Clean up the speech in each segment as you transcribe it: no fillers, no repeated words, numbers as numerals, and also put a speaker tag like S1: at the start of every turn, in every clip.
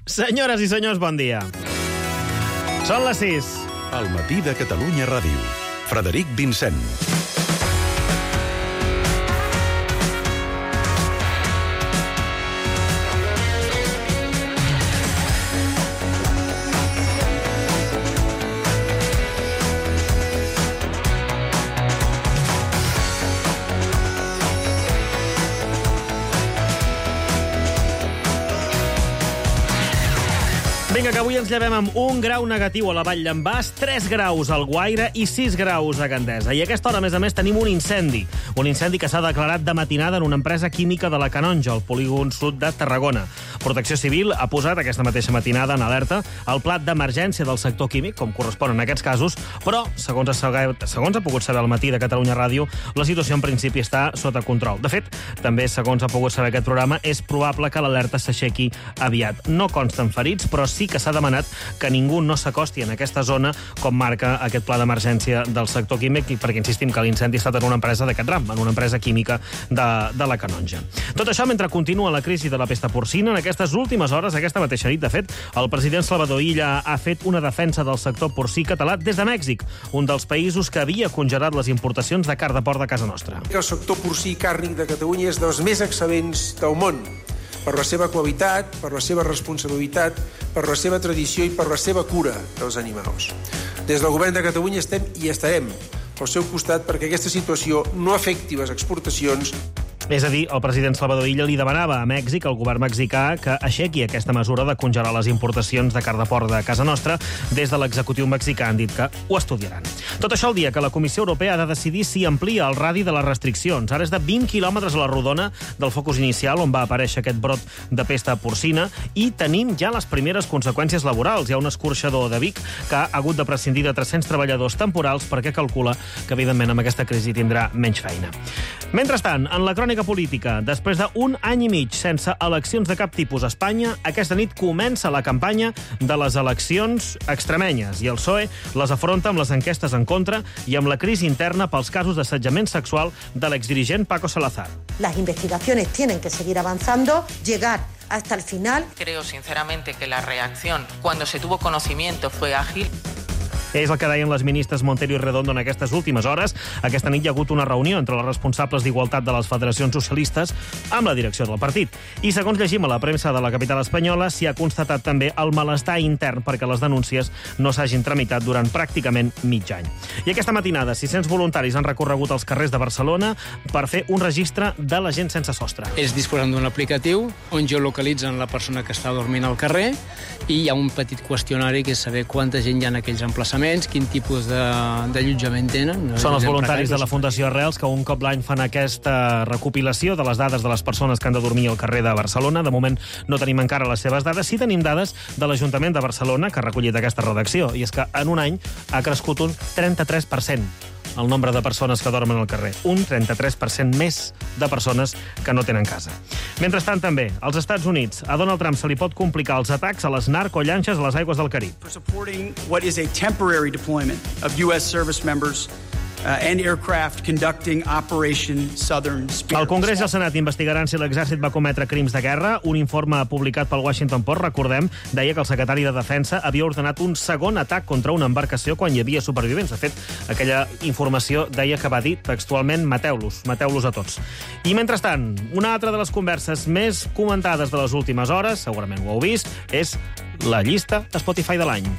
S1: Senyores i senyors, bon dia. Són les 6.
S2: Al matí de Catalunya Ràdio. Frederic Vincent.
S1: Vinga, que avui ens llevem amb 1 grau negatiu a la Vall d'en Bas, 3 graus al Guaire i 6 graus a Gandesa. I a aquesta hora, a més, tenim un incendi. Un incendi que s'ha declarat de matinada en una empresa química de la Canonja, al polígon sud de Tarragona. Protecció Civil ha posat aquesta mateixa matinada en alerta el plat d'emergència del sector químic, com correspon en aquests casos, però, segons ha pogut saber al matí de Catalunya Ràdio, la situació en principi està sota control. De fet, també, segons ha pogut saber aquest programa, és probable que l'alerta s'aixequi aviat. No consten ferits, però sí que s'ha demanat que ningú no s'acosti en aquesta zona, com marca aquest pla d'emergència del sector químic, perquè insistim que l'incendi ha estat en una empresa d'aquest ram, en una empresa química de la Canonja. Tot això mentre continua la crisi de la pesta porcina. En aquestes últimes hores, aquesta mateixa nit, de fet, el president Salvador Illa ha fet una defensa del sector porcí català des de Mèxic, un dels països que havia congelat les importacions de carn de porc de casa nostra.
S3: El sector porcí càrnic de Catalunya és dels més excel·lents del món, per la seva qualitat, per la seva responsabilitat, per la seva tradició i per la seva cura dels animals. Des del govern de Catalunya estem i estarem al seu costat perquè aquesta situació no afecti les exportacions.
S1: És a dir, el president Salvador Illa li demanava a Mèxic, al govern mexicà, que aixequi aquesta mesura de congelar les importacions de carn de porc de casa nostra. Des de l'executiu mexicà han dit que ho estudiaran. Tot això el dia que la Comissió Europea ha de decidir si amplia el radi de les restriccions. Ara és de 20 quilòmetres a la rodona del focus inicial on va aparèixer aquest brot de pesta porcina i tenim ja les primeres conseqüències laborals. Hi ha un escorxador de Vic que ha hagut de prescindir de 300 treballadors temporals perquè calcula que, evidentment, amb aquesta crisi tindrà menys feina. Mentrestant, en la crònica política, després d'un any i mig sense eleccions de cap tipus a Espanya, aquesta nit comença la campanya de les eleccions extremenyes i el PSOE les afronta amb les enquestes en contra i amb la crisi interna pels casos d'assetjament sexual de l'exdirigent Paco Salazar.
S4: Las investigaciones tienen que seguir avanzando, llegar hasta el final.
S5: Creo sinceramente que la reacción cuando se tuvo conocimiento fue ágil.
S1: És el que deien les ministres Montero i Redondo en aquestes últimes hores. Aquesta nit hi ha hagut una reunió entre les responsables d'igualtat de les federacions socialistes amb la direcció del partit. I segons llegim a la premsa de la capital espanyola, s'hi ha constatat també el malestar intern perquè les denúncies no s'hagin tramitat durant pràcticament mig any. I aquesta matinada, 600 voluntaris han recorregut els carrers de Barcelona per fer un registre de la gent sense sostre.
S6: És disposant d'un aplicatiu on geolocalitzen la persona que està dormint al carrer i hi ha un petit qüestionari que és saber quanta gent hi ha en aquells emplaçaments, quin tipus d'allotjament tenen.
S1: Són els voluntaris de la Fundació Arrels que un cop l'any fan aquesta recopilació de les dades de les persones que han de dormir al carrer de Barcelona. De moment no tenim encara les seves dades. Sí tenim dades de l'Ajuntament de Barcelona, que ha recollit aquesta redacció, i és que en un any ha crescut un 33% el nombre de persones que dormen al carrer. Un 33% més de persones que no tenen casa. Mentrestant, també, als Estats Units, a Donald Trump se li pot complicar els atacs a les narcollanxes a les aigües del Carib.
S7: For supporting what is a temporary deployment of U.S. service members and aircraft conducting Operation Southern Spirit.
S1: El Congrés i el Senat investigaran si l'exèrcit va cometre crims de guerra. Un informe publicat pel Washington Post, recordem, deia que el secretari de Defensa havia ordenat un segon atac contra una embarcació quan hi havia supervivents. De fet, aquella informació deia que va dir textualment mateu-los a tots. I mentrestant, una altra de les converses més comentades de les últimes hores, segurament ho heu vist, és la llista de Spotify de l'any.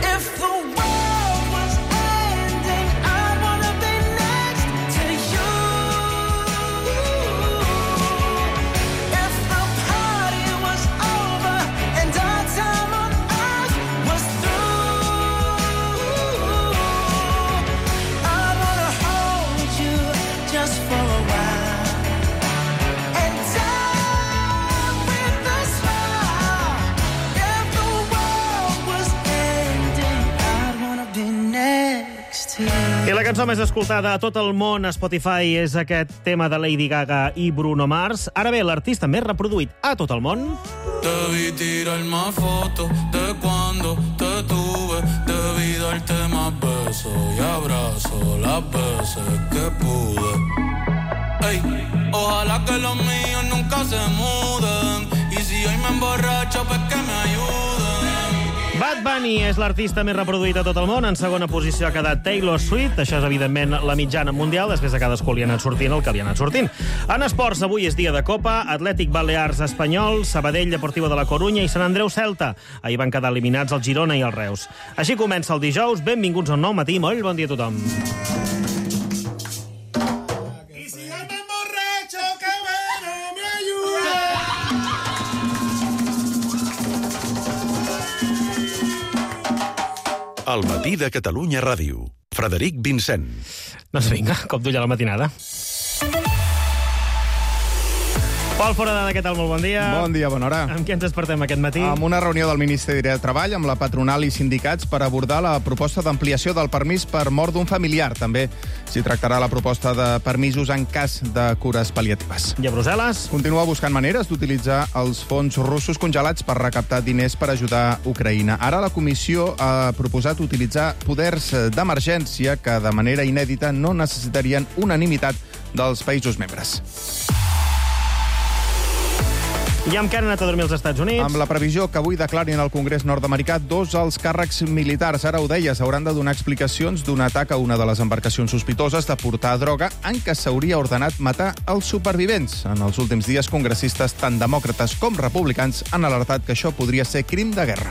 S1: I la cançó més escoltada a tot el món a Spotify és aquest tema de Lady Gaga i Bruno Mars. Ara bé, l'artista més reproduït a tot el món...
S8: Te vi tirar más fotos de cuando te tuve. Debí darte más besos y abrazos las veces que pude. Ey, ojalá que los míos nunca se muden. Y si hoy me emborracho, pues que me ayuden.
S1: Bunny és l'artista més reproduït a tot el món. En segona posició ha quedat Taylor Swift. Això és, evidentment, la mitjana mundial. Després a cadascú li ha anat sortint el que li ha anat sortint. En esports, avui és dia de Copa. Atlètic Balears Espanyol, Sabadell Deportivo de la Corunya i Sant Andreu Celta. Ahir van quedar eliminats el Girona i el Reus. Així comença el dijous. Benvinguts a un nou matí. Molt bon dia a tothom.
S2: El matí de Catalunya Ràdio. Frederic Vincent.
S1: Doncs vinga, cop d'ull a la matinada. Pol Foradada, què tal? Molt bon dia.
S9: Bon dia, bona hora.
S1: Amb què ens despertem aquest matí?
S9: Amb una reunió del Ministeri de Treball amb la patronal i sindicats per abordar la proposta d'ampliació del permís per mort d'un familiar. També s'hi tractarà la proposta de permisos en cas de cures pal·liatives.
S1: I a Brussel·les?
S9: Continua buscant maneres d'utilitzar els fons russos congelats per recaptar diners per ajudar Ucraïna. Ara la Comissió ha proposat utilitzar poders d'emergència que de manera inèdita no necessitarien unanimitat dels països membres.
S1: I amb què han anat a dormir als Estats Units?
S9: Amb la previsió que avui declarin al Congrés nord-americà 2 alts càrrecs militars. Ara ho deies, hauran de donar explicacions d'un atac a una de les embarcacions sospitoses de portar droga en què s'hauria ordenat matar els supervivents. En els últims dies, congressistes tant demòcrates com republicans han alertat que això podria ser crim de guerra.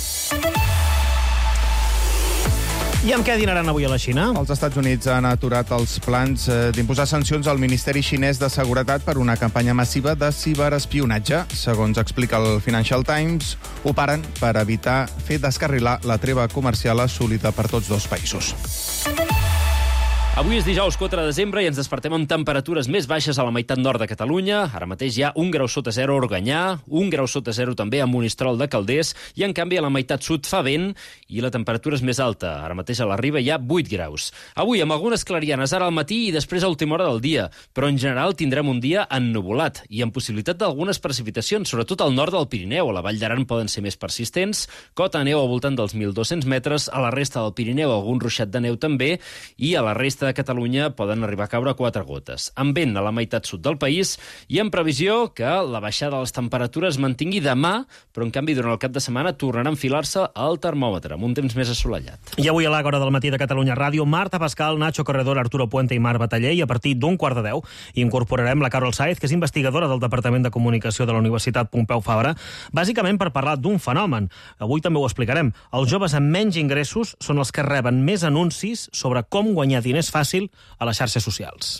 S1: I amb què dinaran avui a la Xina?
S9: Els Estats Units han aturat els plans d'imposar sancions al Ministeri Xinès de Seguretat per una campanya massiva de ciberespionatge. Segons explica el Financial Times, ho paren per evitar fer descarrilar la treva comercial assolida per tots dos països.
S10: Avui és dijous 4 de desembre i ens despertem amb temperatures més baixes a la meitat nord de Catalunya. Ara mateix hi ha 1 grau sota 0 a Organyà, 1 grau sota 0 també a Monistrol de Calders i, en canvi, a la meitat sud fa vent i la temperatura és més alta. Ara mateix a la Riba hi ha 8 graus. Avui amb algunes clarianes ara al matí i després a última hora del dia, però en general tindrem un dia ennuvolat i amb possibilitat d'algunes precipitacions, sobretot al nord del Pirineu. A la Vall d'Aran poden ser més persistents, cota de neu al voltant dels 1.200 metres, a la resta del Pirineu algun ruixat de neu també i a la resta de Catalunya poden arribar a caure 4 gotes. Amb vent a la meitat sud del país i en previsió que la baixada de les temperatures mantingui demà, però en canvi durant el cap de setmana tornarà a enfilar-se al termòmetre, amb un temps més assolellat.
S1: I avui a l'Àgora del matí de Catalunya Ràdio, Marta Pascal, Nacho Corredor, Arturo Puente i Mar Bataller, i a partir d'un 9:15 incorporarem la Carol Saez, que és investigadora del Departament de Comunicació de la Universitat Pompeu Fabra, bàsicament per parlar d'un fenomen. Avui també ho explicarem. Els joves amb menys ingressos són els que reben més anuncis sobre com guanyar diners fàcil a les xarxes socials.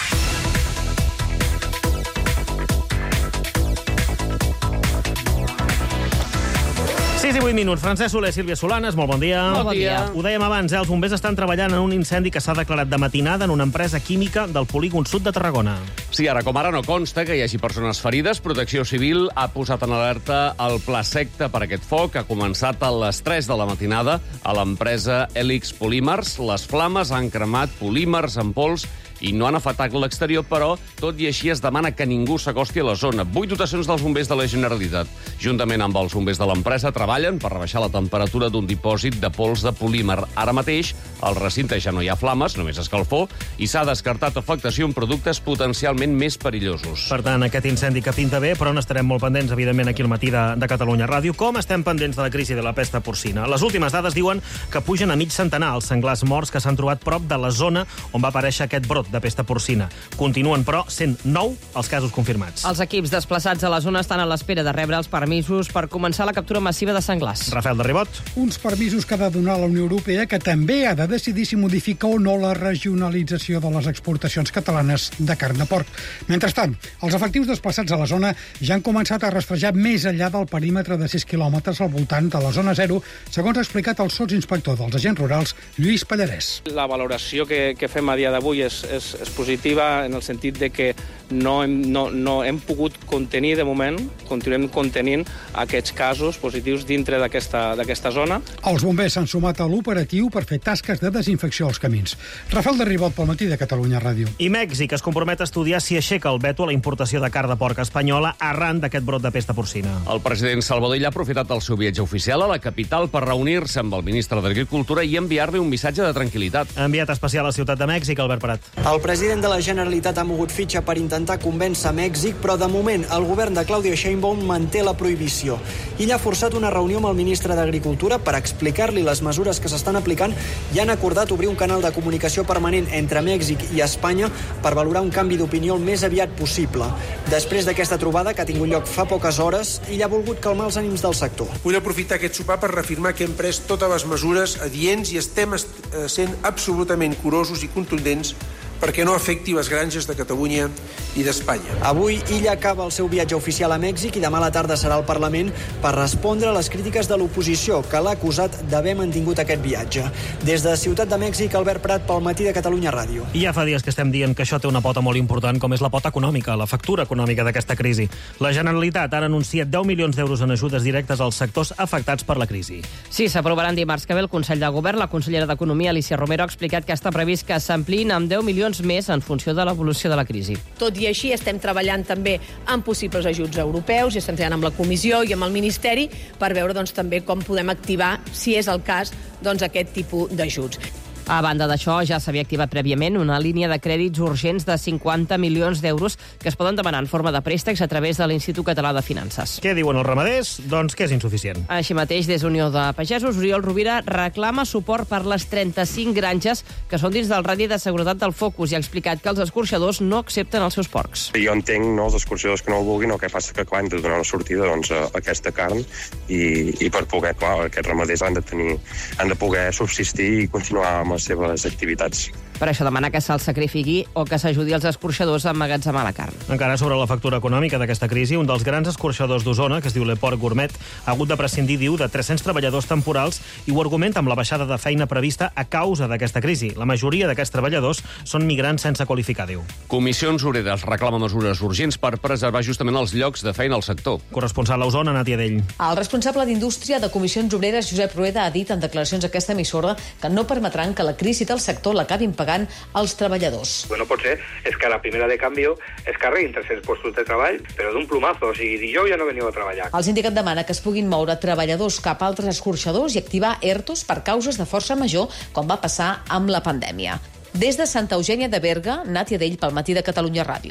S1: 6 i 8 minuts. Francesc Soler, Sílvia Solanes, molt bon dia.
S10: Bon dia.
S1: Ho dèiem abans, els bombers estan treballant en un incendi que s'ha declarat de matinada en una empresa química del polígon sud de Tarragona.
S11: Sí, ara com ara no consta que hi hagi persones ferides. Protecció Civil ha posat en alerta el pla secta per aquest foc. Ha començat a les 3 de la matinada a l'empresa Helix Polímers. Les flames han cremat polímers en pols i no han afectat l'exterior, però tot i així es demana que ningú s'acosti a la zona. 8 dotacions dels bombers de la Generalitat, juntament amb els bombers de l'empresa, treballen per rebaixar la temperatura d'un dipòsit de pols de polímer. Ara mateix, al recinte ja no hi ha flames, només escalfor, i s'ha descartat afectació en productes potencialment més perillosos.
S1: Per tant, aquest incendi que pinta bé, però n'estarem molt pendents, evidentment, aquí al matí de Catalunya Ràdio. Com estem pendents de la crisi de la pesta porcina? Les últimes dades diuen que pugen a mig centenar els senglars morts que s'han trobat prop de la zona on va aparèixer aquest brot de pesta porcina. Continuen, però, sent 9 els casos confirmats.
S12: Els equips desplaçats a la zona estan a l'espera de rebre els permisos per començar la captura massiva de senglars.
S1: Rafael de Ribot.
S13: Uns permisos que ha de donar la Unió Europea, que també ha de decidir si modifica o no la regionalització de les exportacions catalanes de carn de porc. Mentrestant, els efectius desplaçats a la zona ja han començat a rastrejar més enllà del perímetre de 6 quilòmetres al voltant de la zona 0, segons ha explicat el sotsinspector dels agents rurals, Lluís Pallarès.
S14: La valoració que fem a dia d'avui és positiva en el sentit de que no hem pogut contenir de moment, continuem contenint aquests casos positius dintre d'aquesta zona.
S13: Els bombers s'han sumat a l'operatiu per fer tasques de desinfecció als camins. Rafael de Ribot pel matí de Catalunya Ràdio.
S1: I Mèxic es compromet a estudiar si aixeca el veto a la importació de carn de porc espanyola arran d'aquest brot de pesta porcina.
S11: El president Salvador ha aprofitat el seu viatge oficial a la capital per reunir-se amb el ministre d'Agricultura i enviar-li un missatge de tranquil·litat.
S1: Enviat especial a Ciutat de Mèxic, Albert Prat.
S15: El president de la Generalitat ha mogut fitxa per intentar convèncer Mèxic, però de moment el govern de Claudia Sheinbaum manté la prohibició. Ell ha forçat una reunió amb el ministre d'Agricultura per explicar-li les mesures que s'estan aplicant i han acordat obrir un canal de comunicació permanent entre Mèxic i Espanya per valorar un canvi d'opinió el més aviat possible. Després d'aquesta trobada, que ha tingut lloc fa poques hores, ell ha volgut calmar els ànims del sector.
S3: Vull aprofitar aquest sopar per reafirmar que hem pres totes les mesures adients i estem sent absolutament curosos i contundents perquè no afecti les granges de Catalunya i d'Espanya.
S15: Avui, Illa acaba el seu viatge oficial a Mèxic i demà a la tarda serà al Parlament per respondre a les crítiques de l'oposició, que l'ha acusat d'haver mantingut aquest viatge. Des de Ciutat de Mèxic, Albert Prat, pel Matí de Catalunya Ràdio.
S1: I ja fa dies que estem dient que això té una pota molt important, com és la pota econòmica, la factura econòmica d'aquesta crisi. La Generalitat ha anunciat 10 milions d'euros en ajudes directes als sectors afectats per la crisi.
S12: Sí, s'aprovaran dimarts que ve el Consell de Govern. La consellera d'Economia, Alicia Romero, ha explicat que està previst que s'ampliïn amb 10 milions més en funció de l'evolució de la crisi.
S16: Tot i així, estem treballant també en possibles ajuts europeus i estem treballant amb la Comissió i amb el Ministeri per veure també com podem activar, si és el cas, aquest tipus d'ajuts.
S12: A banda d'això, ja s'havia activat prèviament una línia de crèdits urgents de 50 milions d'euros que es poden demanar en forma de préstecs a través de l'Institut Català de Finances.
S1: Què diuen els ramaders? Doncs que és insuficient.
S12: Així mateix, des d'Unió de Pagesos, Oriol Rovira reclama suport per les 35 granges que són dins del radi de seguretat del Focus i ha explicat que els escorxadors no accepten els seus porcs.
S17: Jo entenc els escorxadors que no ho vulguin, el que passa que han de donar una sortida a aquesta carn i per poder, aquests ramaders han de poder subsistir i continuar amb les seves activitats.
S12: Per això demana que se'ls sacrifiqui o que s'ajudi els escorxadors a emmagatzemar la carn.
S1: Encara sobre la factura econòmica d'aquesta crisi, un dels grans escorxadors d'Osona, que es diu Le Port Gourmet, ha hagut de prescindir, diu, de 300 treballadors temporals i ho argumenta amb la baixada de feina prevista a causa d'aquesta crisi. La majoria d'aquests treballadors són migrants sense qualificar, diu.
S11: Comissions Obreres reclama mesures urgents per preservar justament els llocs de feina al sector.
S1: Corresponsal a Osona, Nàtia Dell.
S18: El responsable d'Indústria de Comissions Obreres, Josep Rueda, ha dit en declaracions a aquesta emissora que no permetran que la crisi del sector l'acabin pagant els treballadors.
S19: Lo que no pot ser és que a la primera de canvi es carreguin 300 puestos de treball, però d'un plumazo, o sigui, dijous ja no veniu a treballar.
S18: El sindicat demana que es puguin moure treballadors cap a altres escorxadors i activar ERTOs per causes de força major, com va passar amb la pandèmia. Des de Santa Eugènia de Berga, Nàtia Dell, pel Matí de Catalunya Ràdio.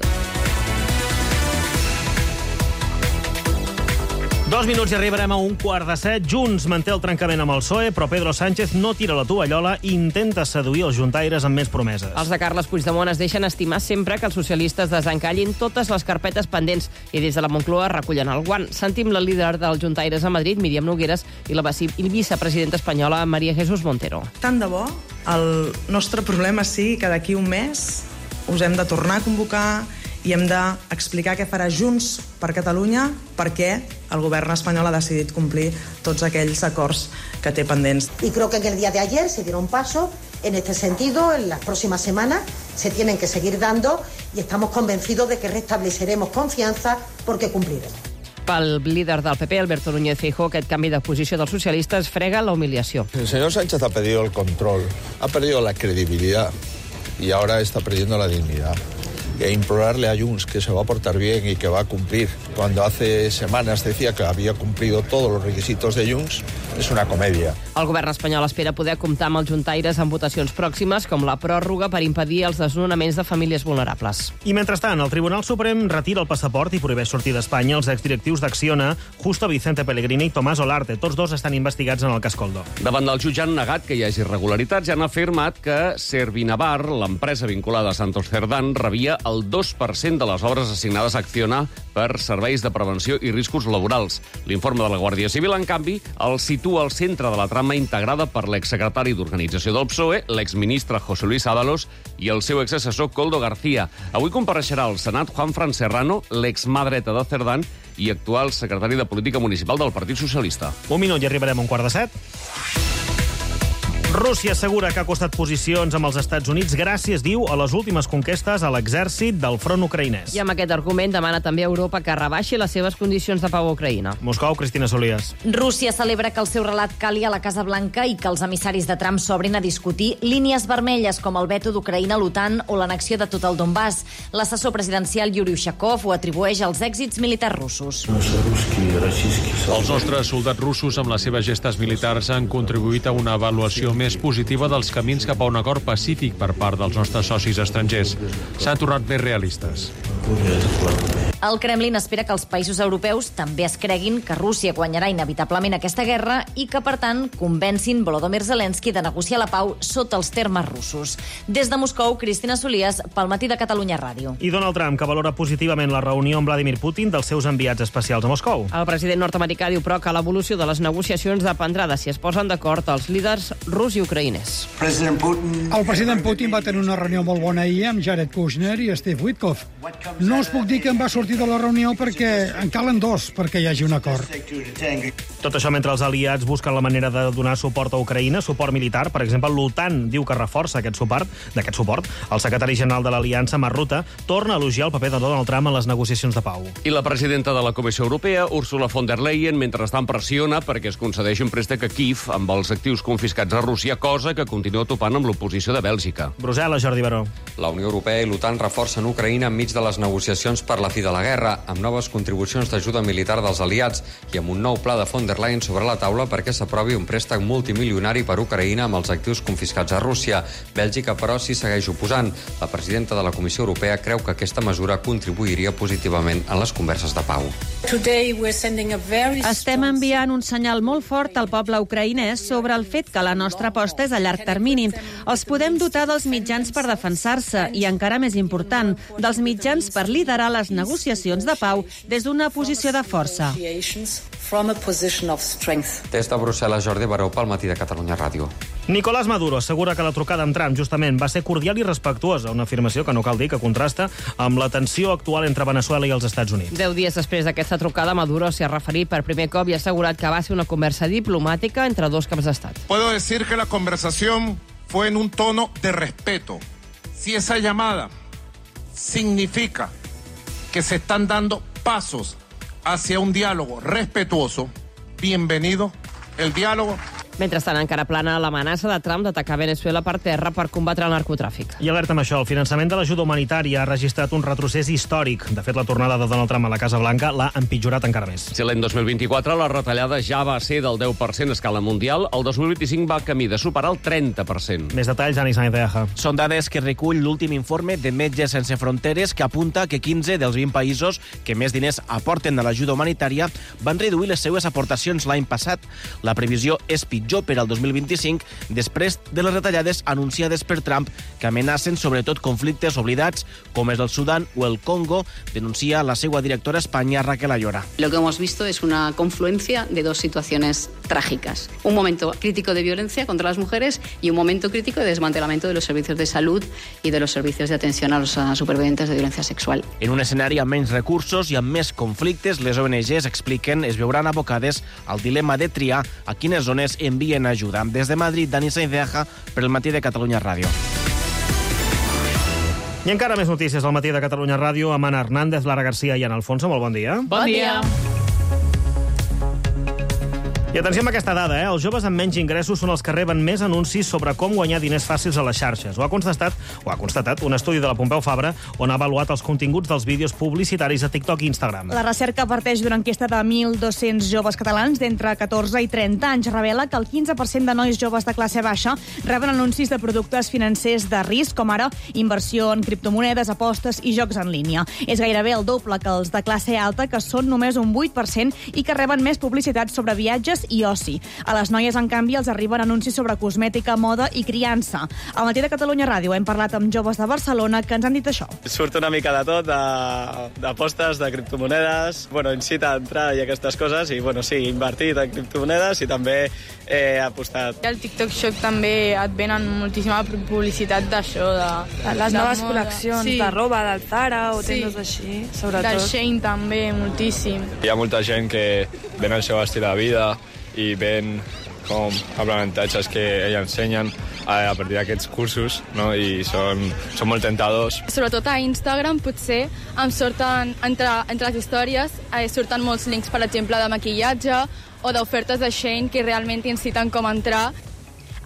S1: 2 minuts i arribarem a 1:45. Junts manté el trencament amb el PSOE, però Pedro Sánchez no tira la tovallola i intenta seduir els juntaires amb més promeses.
S12: Els de Carles Puigdemont es deixen estimar sempre que els socialistes desencallin totes les carpetes pendents i des de la Moncloa recullen el guant. Sentim la líder dels juntaires a Madrid, Míriam Nogueras, i la vicepresidenta espanyola, María Jesús Montero.
S20: Tant de bo el nostre problema sigui que d'aquí un mes us hem de tornar a convocar i hem d'explicar què farà Junts per Catalunya perquè el govern espanyol ha decidit complir tots aquells acords que té pendents.
S4: Y creo que en el día de ayer se dieron pasos en este sentido. En las próximas semanas se tienen que seguir dando y estamos convencidos de que restableceremos confianza porque cumpliremos.
S12: Pel líder del PP, Alberto Núñez Feijóo, aquest canvi de posició dels socialistes frega la humiliació.
S21: El señor Sánchez ha perdido el control, ha perdido la credibilidad y ahora está perdiendo la dignidad. E implorarle a Junts que se va a portar bien y que va a cumplir, cuando hace semanas decía que había cumplido todos los requisitos de Junts, és una comèdia.
S12: El govern espanyol espera poder comptar amb els juntaires en votacions pròximes, com la pròrroga per impedir els desnonaments de famílies vulnerables.
S1: I mentrestant, el Tribunal Suprem retira el passaport i prohibeix sortir d'Espanya als exdirectius d'Acciona, Justo Vicente Pellegrini i Tomás Olarte. Tots dos estan investigats en el cas Coldo.
S11: Davant del jutge han negat que hi hagi irregularitats i han afirmat que Servinavar, l'empresa vinculada a Santos Cerdán, rebia el 2% de les obres assignades a Acciona per serveis de prevenció i riscos laborals. L'informe de la Guàrdia Civil, en canvi, el situa al centre de la trama integrada per l'exsecretari d'Organització del PSOE, l'exministre José Luis Ábalos i el seu exassessor Koldo García. Avui compareixerà al Senat Juanfran Serrano, l'exmà dreta de Cerdán i actual secretari de Política Municipal del Partit Socialista.
S1: 1 minut i arribarem a 1:45. Rússia assegura que ha costat posicions amb els Estats Units gràcies, diu, a les últimes conquestes a l'exèrcit del front ucraïnès.
S12: I amb aquest argument demana també a Europa que rebaixi les seves condicions de pau a Ucraïna.
S1: Moscou, Cristina Solías.
S22: Rússia celebra que el seu relat cali a la Casa Blanca i que els emissaris de Trump s'obrin a discutir línies vermelles com el veto d'Ucraïna a l'OTAN o l'annexió de tot el Donbass. L'assessor presidencial Yuri Ushakov ho atribueix als èxits militars russos.
S23: Els nostres soldats russos amb les seves gestes militars han contribuït a una avaluació més
S5: més positiva dels camins cap a un acord pacífic per part dels nostres socis estrangers. S'han tornat més realistes.
S22: El Kremlin espera que els països europeus també es creguin que Rússia guanyarà inevitablement aquesta guerra i que, per tant, convencin Volodymyr Zelensky de negociar la pau sota els termes russos. Des de Moscou, Cristina Solies, pel Matí de Catalunya Ràdio.
S1: I Donald Trump, que valora positivament la reunió amb Vladimir Putin dels seus enviats especials a Moscou.
S12: El president nord-americà diu, però, que l'evolució de les negociacions dependrà de si es posen d'acord els líders rus i ucraïners.
S13: El president Putin va tenir una reunió molt bona ahir amb Jared Kushner i Steve Witkoff. No us puc dir que en va sortir de la reunió perquè en calen dos perquè hi hagi un acord.
S1: Tot això mentre els aliats busquen la manera de donar suport a Ucraïna, suport militar. Per exemple, l'OTAN diu que reforça aquest suport. El secretari general de l'Aliança, Mark Rutte, torna a elogiar el paper de Donald Trump en les negociacions de pau.
S11: I la presidenta de la Comissió Europea, Ursula von der Leyen, mentrestant pressiona perquè es concedeixi un préstec a Kyiv amb els actius confiscats a Rússia, cosa que continua topant amb l'oposició de Bèlgica.
S1: Brussel·les, Jordi Baró.
S6: La Unió Europea i l'OTAN reforcen Ucraïna enmig de les negociacions per la fi de la guerra, amb noves contribucions d'ajuda militar dels aliats i amb un nou pla de von der Leyen sobre la taula perquè s'aprovi un préstec multimilionari per Ucraïna amb els actius confiscats a Rússia. Bèlgica, però, s'hi segueix oposant. La presidenta de la Comissió Europea creu que aquesta mesura contribuiria positivament en les converses de pau.
S23: Estem enviant un senyal molt fort al poble ucraïnès sobre el fet que la nostra aposta és a llarg termini. Els podem dotar dels mitjans per defensar-se i, encara més important, dels mitjans per liderar les negociacions de pau des d'una posició de força.
S6: Des de Brussel·les, Jordi Baró, pel Matí de Catalunya Ràdio.
S1: Nicolás Maduro assegura que la trucada amb Trump, justament, va ser cordial i respectuosa, una afirmació que no cal dir que contrasta amb la tensió actual entre Veneçuela i els Estats Units.
S12: 10 dies després d'aquesta trucada, Maduro s'hi ha referit per primer cop i ha assegurat que va ser una conversa diplomàtica entre dos caps d'estat.
S24: Puedo decir que la conversación fue en un tono de respeto. Si esa llamada significa que se están dando pasos hacia un diálogo respetuoso, bienvenido el diálogo.
S12: Mentrestant, encara plana l'amenaça de Trump d'atacar Veneçuela per terra per combatre el narcotràfic.
S1: I alerta amb això, el finançament de l'ajuda humanitària ha registrat un retrocés històric. De fet, la tornada de Donald Trump a la Casa Blanca l'ha empitjorat encara més.
S11: Si l'any 2024 la retallada ja va ser del 10% a escala mundial, el 2025 va camí de superar el 30%.
S1: Més detalls, Ani Sainz de Aja.
S25: Són dades que recull l'últim informe de Metges Sense Fronteres, que apunta que 15 dels 20 països que més diners aporten a l'ajuda humanitària van reduir les seues aportacions l'any passat. La previsió és pitjor per al 2025, després de les retallades anunciades per Trump, que amenacen sobretot conflictes oblidats, com és el Sudan o el Congo, denuncia la seva directora a Espanya, Raquel Ayora.
S26: Lo que hemos visto es una confluencia de dos situaciones trágicas. Un momento crítico de violencia contra las mujeres y un momento crítico de desmantelamiento de los servicios de salud y de los servicios de atención a los supervivientes de violencia sexual.
S25: En un escenari amb menys recursos i amb més conflictes, les ONGs expliquen es veuran abocades al dilema de triar a quines zones envien ajuda. Des de Madrid, Dani Sainz de Aja, per el Matí de Catalunya Ràdio.
S1: I encara més notícies al Matí de Catalunya Ràdio amb Ana Hernández, Lara Garcia i Ana Alfonso. Molt bon dia.
S12: Bon dia.
S1: I atenció amb aquesta dada, Els joves amb menys ingressos són els que reben més anuncis sobre com guanyar diners fàcils a les xarxes. Ho ha constatat un estudi de la Pompeu Fabra on ha avaluat els continguts dels vídeos publicitaris a TikTok i Instagram.
S27: La recerca parteix d'una enquesta de 1.200 joves catalans d'entre 14 i 30 anys. Revela que el 15% de nois joves de classe baixa reben anuncis de productes financers de risc, com ara inversió en criptomonedes, apostes i jocs en línia. És gairebé el doble que els de classe alta, que són només un 8% i que reben més publicitat sobre viatges i oci. A les noies, en canvi, els arriben anuncis sobre cosmètica, moda i criança. Al Matí de Catalunya Ràdio hem parlat amb joves de Barcelona que ens han dit això.
S28: Surt una mica de tot, d'apostes, de criptomonedes, incita a entrar i aquestes coses, i sí, invertit en criptomonedes i també he apostat.
S29: Al TikTok Shop també et venen moltíssima publicitat d'això, de les noves col·leccions, de roba, del Zara o tendes així, sobretot. Del Shein també, moltíssim.
S30: Hi ha molta gent que ven el seu estil de vida i ven com aprenentatges que ella ensenyen a partir d'aquests cursos, no? I són molt tentadors.
S29: Sobretot a Instagram potser em surten, entre les històries, surten molts links, per exemple, de maquillatge o d'ofertes de Shein que realment inciten com a entrar.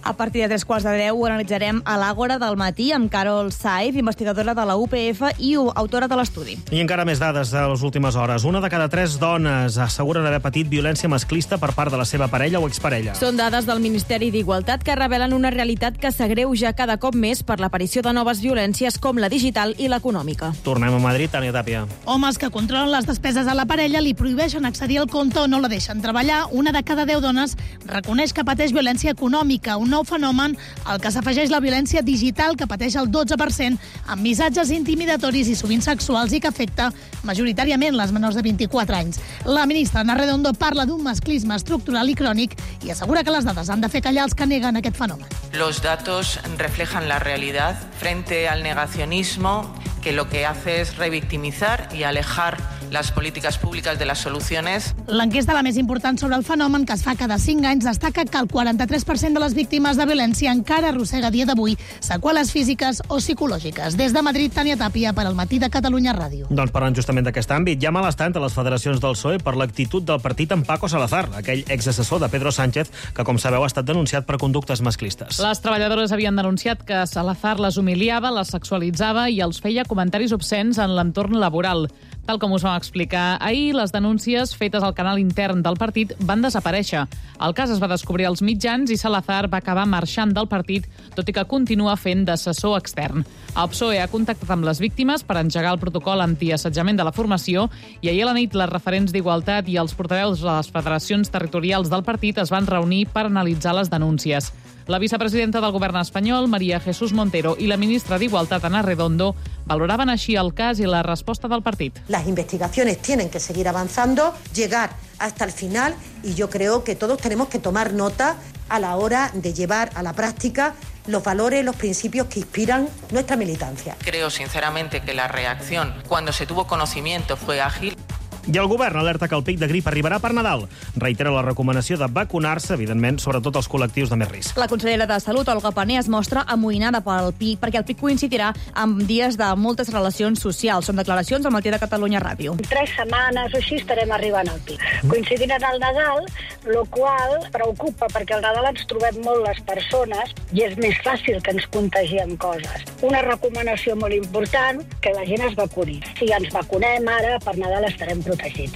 S27: A partir de 3:15 ho analitzarem a l'Àgora del matí amb Carol Saif, investigadora de la UPF i autora de l'estudi.
S1: I encara més dades de les últimes hores. 1 de cada 3 dones asseguren haver patit violència masclista per part de la seva parella o exparella.
S23: Són dades del Ministeri d'Igualtat que revelen una realitat que s'agreuja cada cop més per l'aparició de noves violències com la digital i l'econòmica.
S1: Tornem a Madrid, Tània Tàpia.
S2: Homes que controlen les despeses a la parella li prohibeixen accedir al compte o no la deixen treballar. 1 de cada 10 dones reconeix que pateix violència econòmica, un nou fenomen al que s'afegeix la violència digital, que pateix el 12%, amb missatges intimidatoris i sovint sexuals i que afecta majoritàriament les menors de 24 anys. La ministra Ana Redondo parla d'un masclisme estructural i crònic i assegura que les dades han de fer callar els que neguen aquest fenomen.
S3: Los datos reflejan la realidad frente al negacionismo que lo que hace es revictimizar y alejar las políticas públicas de las soluciones.
S2: L'enquesta, la més important sobre el fenomen, que es fa cada 5 anys, destaca que el 43% de les víctimes de violència encara arrossega a dia d'avui seqüeles físiques o psicològiques. Des de Madrid, Tània Tàpia, per al Matí de Catalunya Ràdio.
S1: Doncs parlant justament d'aquest àmbit, hi ha malestar entre les federacions del PSOE per l'actitud del partit amb Paco Salazar, aquell exassessor de Pedro Sánchez, que, com sabeu, ha estat denunciat per conductes masclistes.
S7: Les treballadores havien denunciat que Salazar les humiliava, les sexualitzava i els feia comentaris obscens en l'entorn laboral. Tal com us vam explicar ahir, les denúncies fetes al canal intern del partit van desaparèixer. El cas es va descobrir als mitjans i Salazar va acabar marxant del partit, tot i que continua fent d'assessor extern. El PSOE ha contactat amb les víctimes per engegar el protocol antiassetjament de la formació i ahir a la nit les referents d'Igualtat i els portaveus de les federacions territorials del partit es van reunir per analitzar les denúncies. La vicepresidenta del govern espanyol, María Jesús Montero, i la ministra d'Igualtat, Ana Redondo, valoraven així el cas i la resposta del partit.
S4: Las investigaciones tienen que seguir avanzando, llegar hasta el final, y yo creo que todos tenemos que tomar nota a la hora de llevar a la práctica los valores, los principios que inspiran nuestra militancia.
S3: Creo sinceramente que la reacción, cuando se tuvo conocimiento, fue ágil.
S1: I el govern alerta que el pic de grip arribarà per Nadal. Reitera la recomanació de vacunar-se, evidentment, sobretot els col·lectius de més risc.
S27: La consellera de Salut, Olga Pané, es mostra amoïnada pel pic, perquè el pic coincidirà amb dies de moltes relacions socials. Són declaracions al Matí de Catalunya Ràdio.
S8: 3 setmanes o així estarem arribant al pic. Coincidint en el Nadal, el qual preocupa, perquè al Nadal ens trobem molt les persones i és més fàcil que ens contagiem coses. Una recomanació molt important, que la gent es vacuni. Si ens vacunem ara, per Nadal estarem protegits.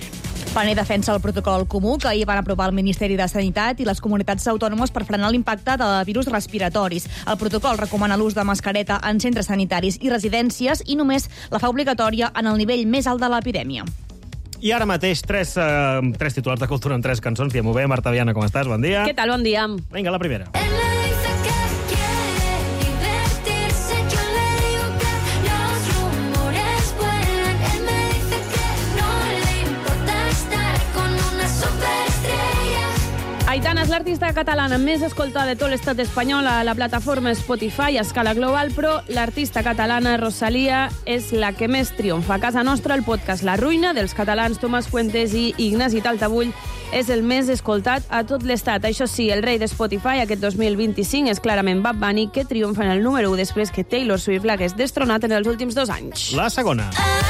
S27: Pané defensa el protocol comú que ahir van aprovar el Ministeri de Sanitat i les comunitats autònomes per frenar l'impacte de virus respiratoris. El protocol recomana l'ús de mascareta en centres sanitaris i residències i només la fa obligatòria en el nivell més alt de l'epidèmia.
S1: I ara mateix, tres titulars de cultura en 3 cançons. Diem-ho bé, Marta Viana, com estàs? Bon dia.
S23: Què tal? Bon dia.
S1: Vinga, la primera.
S23: Aitana és l'artista catalana més escoltada de tot l'estat espanyol a la plataforma Spotify a escala global, però l'artista catalana Rosalía és la que més triomfa. A casa nostra, el podcast La Ruïna dels catalans Tomàs Fuentes i Ignasi Taltabull és el més escoltat a tot l'estat. Això sí, el rei de Spotify aquest 2025 és clarament Bad Bunny, que triomfa en el número 1 després que Taylor Swift l'hagués destronat en els últims 2 anys.
S1: La segona.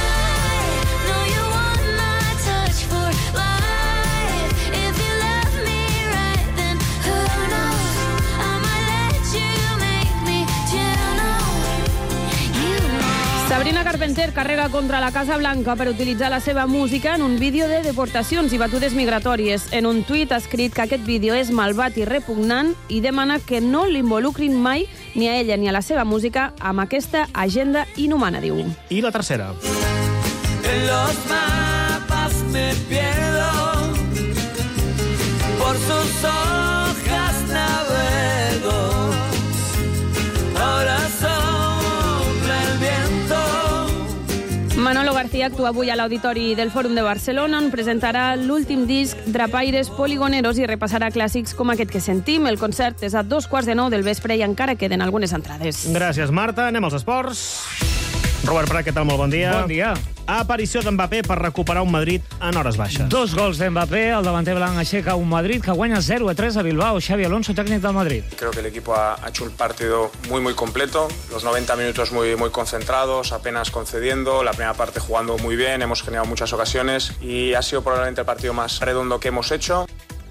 S23: Sabrina Carpenter carrega contra la Casa Blanca per utilitzar la seva música en un vídeo de deportacions i batudes migratòries. En un tuit ha escrit que aquest vídeo és malvat i repugnant i demana que no l'involucrin mai ni a ella ni a la seva música amb aquesta agenda inhumana, diu.
S1: I la tercera.
S9: En los mapas me pierdo, por sus hojas navego, ahora sopla el viento.
S23: Manolo García actua avui a l'Auditori del Fòrum de Barcelona, on presentarà l'últim disc Drapaires Poligoneros i repassarà clàssics com aquest que sentim. El concert és a 2:15 del vespre i encara queden algunes entrades.
S1: Gràcies, Marta. Anem als esports. Robert Prat, què tal? Molt bon dia.
S10: Bon dia.
S1: Aparició d'Mbappé per recuperar un Madrid en hores baixes.
S10: 2 gols d'Mbappé, el davanter blanc aixeca un Madrid que guanya 0-3 a Bilbao. Xavi Alonso, técnico del Madrid.
S14: Creo que el equipo ha hecho un partido muy completo, los 90 minutos muy concentrados, apenas concediendo, la primera parte jugando muy bien, hemos generado muchas ocasiones y ha sido probablemente el partido más redondo que hemos hecho.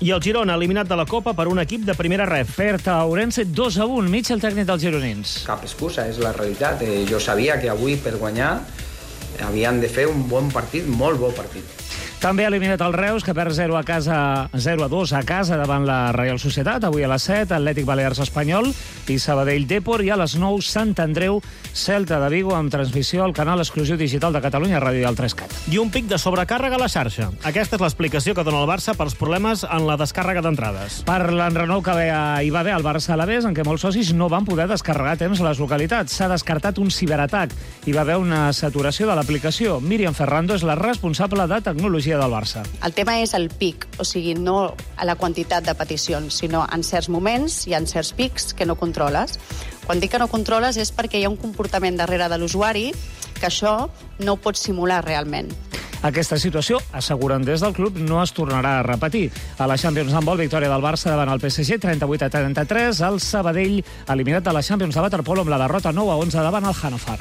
S1: I el Girona, eliminat de la Copa per un equip de primera ref.
S10: Perd a Ourense 2-1, Mitchell, tècnic dels gironins.
S5: Cap excusa, és la realitat. Jo sabia que avui, per guanyar, havien de fer un bon partit, molt bon partit.
S10: També ha eliminat el Reus, que perd 0-2 a casa davant la Reial Societat. Avui a les 7, Atlètic Balears Espanyol i Sabadell Depor. I a les 9, Sant Andreu, Celta de Vigo, amb transmissió al canal exclusiu digital de Catalunya, Ràdio i el 3CAT.
S1: I un pic de sobrecàrrega a la xarxa. Aquesta és l'explicació que dona el Barça pels problemes en la descàrrega d'entrades.
S10: Per l'enrenou que hi va haver al Barça Alavés, en què molts socis no van poder descarregar a temps les localitats. S'ha descartat un ciberatac. Hi va haver una saturació de l'aplicació. Míriam Ferrando és la responsable de tecnologia del Barça.
S13: El tema és el pic, o sigui, no a la quantitat de peticions, sinó en certs moments i en certs pics que no controles. Quan dic que no controles és perquè hi ha un comportament darrere de l'usuari que això no ho pot simular realment.
S10: Aquesta situació, asseguren des del club, no es tornarà a repetir. A la Champions Handball, victòria del Barça davant el PSG, 38-33. El Sabadell, eliminat de la Champions de waterpolo amb la derrota 9-11 davant el Hannover.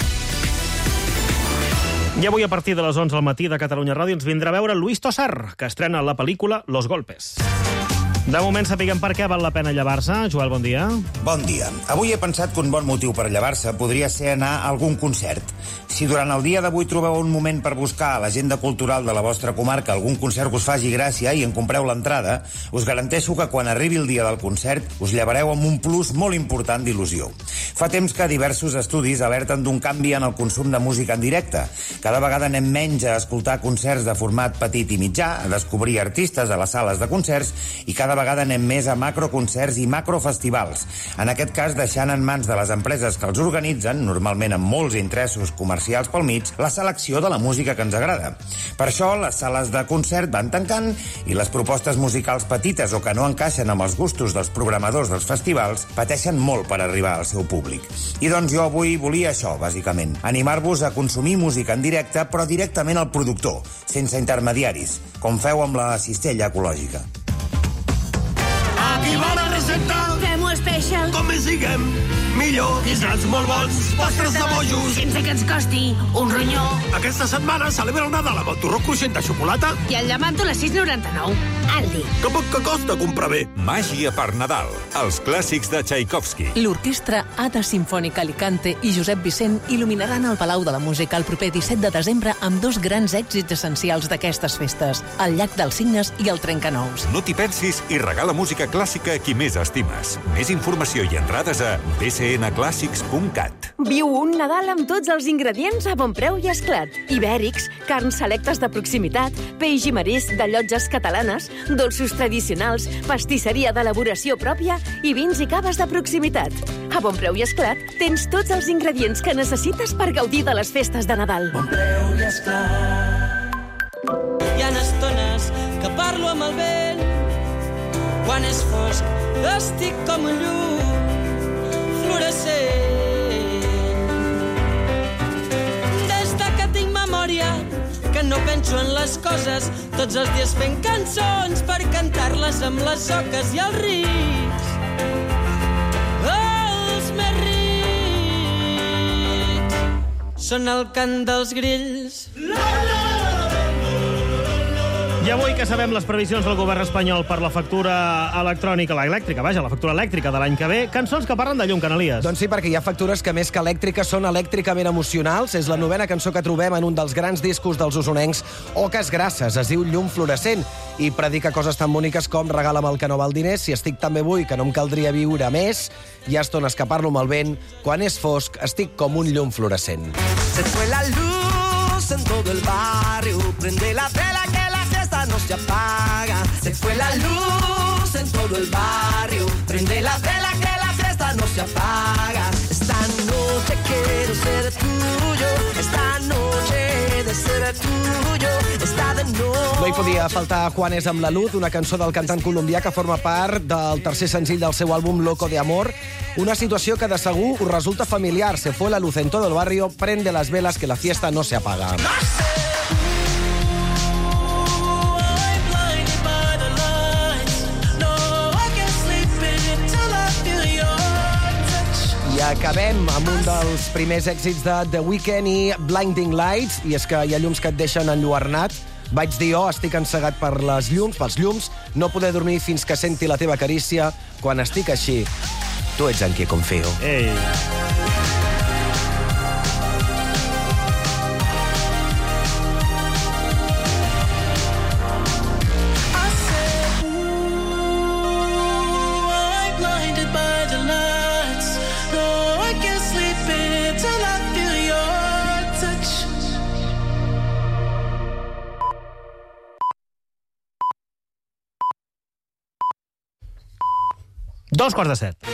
S1: I avui, a partir de les 11 al matí de Catalunya Ràdio, ens vindrà a veure Luis Tosar, que estrena la pel·lícula Los Golpes. De moment sapiguem per què val la pena llevar-se. Joel, bon dia.
S15: Bon dia. Avui he pensat que un bon motiu per llevar-se podria ser anar a algun concert. Si durant el dia d'avui trobeu un moment per buscar a l'agenda cultural de la vostra comarca algun concert que us faci gràcia i en compreu l'entrada, us garanteixo que quan arribi el dia del concert us llevareu amb un plus molt important d'il·lusió. Fa temps que diversos estudis alerten d'un canvi en el consum de música en directe. Cada vegada anem menys a escoltar concerts de format petit i mitjà, a descobrir artistes a les sales de concerts i cada vegada anem més a macroconcerts i macrofestivals. En aquest cas, deixant en mans de les empreses que els organitzen, normalment amb molts interessos comercials pel mig, la selecció de la música que ens agrada. Per això, les sales de concert van tancant i les propostes musicals petites o que no encaixen amb els gustos dels programadors dels festivals pateixen molt per arribar al seu públic. I doncs jo avui volia això, bàsicament. Animar-vos a consumir música en directe, però directament al productor, sense intermediaris, com feu amb la cistella ecològica.
S16: Aquí va la recepta. Fem-ho especial. Com més diguem, millor. Guisats molt bons, postres de bojos. Sense que ens costi un ronyó. Aquesta setmana celebra el Nadal amb el torró cruixent de xocolata. I el llamanto a les 6,99. Aldi. Que poc que costa comprar bé.
S17: Màgia per Nadal. Els clàssics de Tchaikovsky.
S18: L'Orquestra Ada Simfònica Alicante i Josep Vicent il·luminaran el Palau de la Música el proper 17 de desembre amb dos grans èxits essencials d'aquestes festes, el Llac dels Cignes i el Trencanous.
S17: No t'hi pensis i regala música clàssica a qui més estimes. Més informació i entrades a bcnclassics.cat.
S19: Viu un Nadal amb tots els ingredients a bon preu i esclat. Ibèrics, carns selectes de proximitat, peix i marisc de llotges catalanes, dolços tradicionals, pastisseria d'elaboració pròpia i vins i caves de proximitat. A bon preu i esclat tens tots els ingredients que necessites per gaudir de les festes de Nadal.
S16: Bon preu i esclat.
S9: Hi ha estones que parlo amb el vent. Quan és fosc estic com un llum fluorescent. Des que tinc memòria que no penso en les coses, tots els dies fent cançons per cantar-les amb les oques i els rics. Els més rics són el cant dels grills.
S1: I avui que sabem les previsions del govern espanyol per la factura electrònica, la factura elèctrica de l'any que ve, cançons que parlen de llum, Canalies.
S20: Doncs sí, perquè hi ha factures que més que elèctriques són elèctricament emocionals. És la novena cançó que trobem en un dels grans discos dels usonencs, Oques Grasses. Es diu Llum Fluorescent i predica coses tan boniques com regala'm el que no val diners, si estic tan bé avui que no em caldria viure més, hi ha estones que parlo amb el vent, quan és fosc estic com un llum fluorescent.
S16: Se fue la luz en todo el barrio, prende la vela que la fiesta no se apaga. Se fue la luz en todo el barrio, prende la vela que la fiesta no se apaga. Esta noche quiero ser tuyo, esta noche de ser tuyo, esta de noche.
S20: No hi podia faltar Quan és amb la luz, una cançó del cantant colombià que forma part del tercer senzill del seu àlbum Loco de Amor. Una situació que de segur us resulta familiar. Se fue la luz en todo el barrio, prende las velas que la fiesta no se apaga. I acabem amb un dels primers èxits de The Weeknd i Blinding Lights, i és que hi ha llums que et deixen enlluernat. Vaig dir estic encegat per les llums, pels llums, no poder dormir fins que senti la teva carícia. Quan estic així, tu ets en qui confio.
S1: Ei. Dos quarts de set.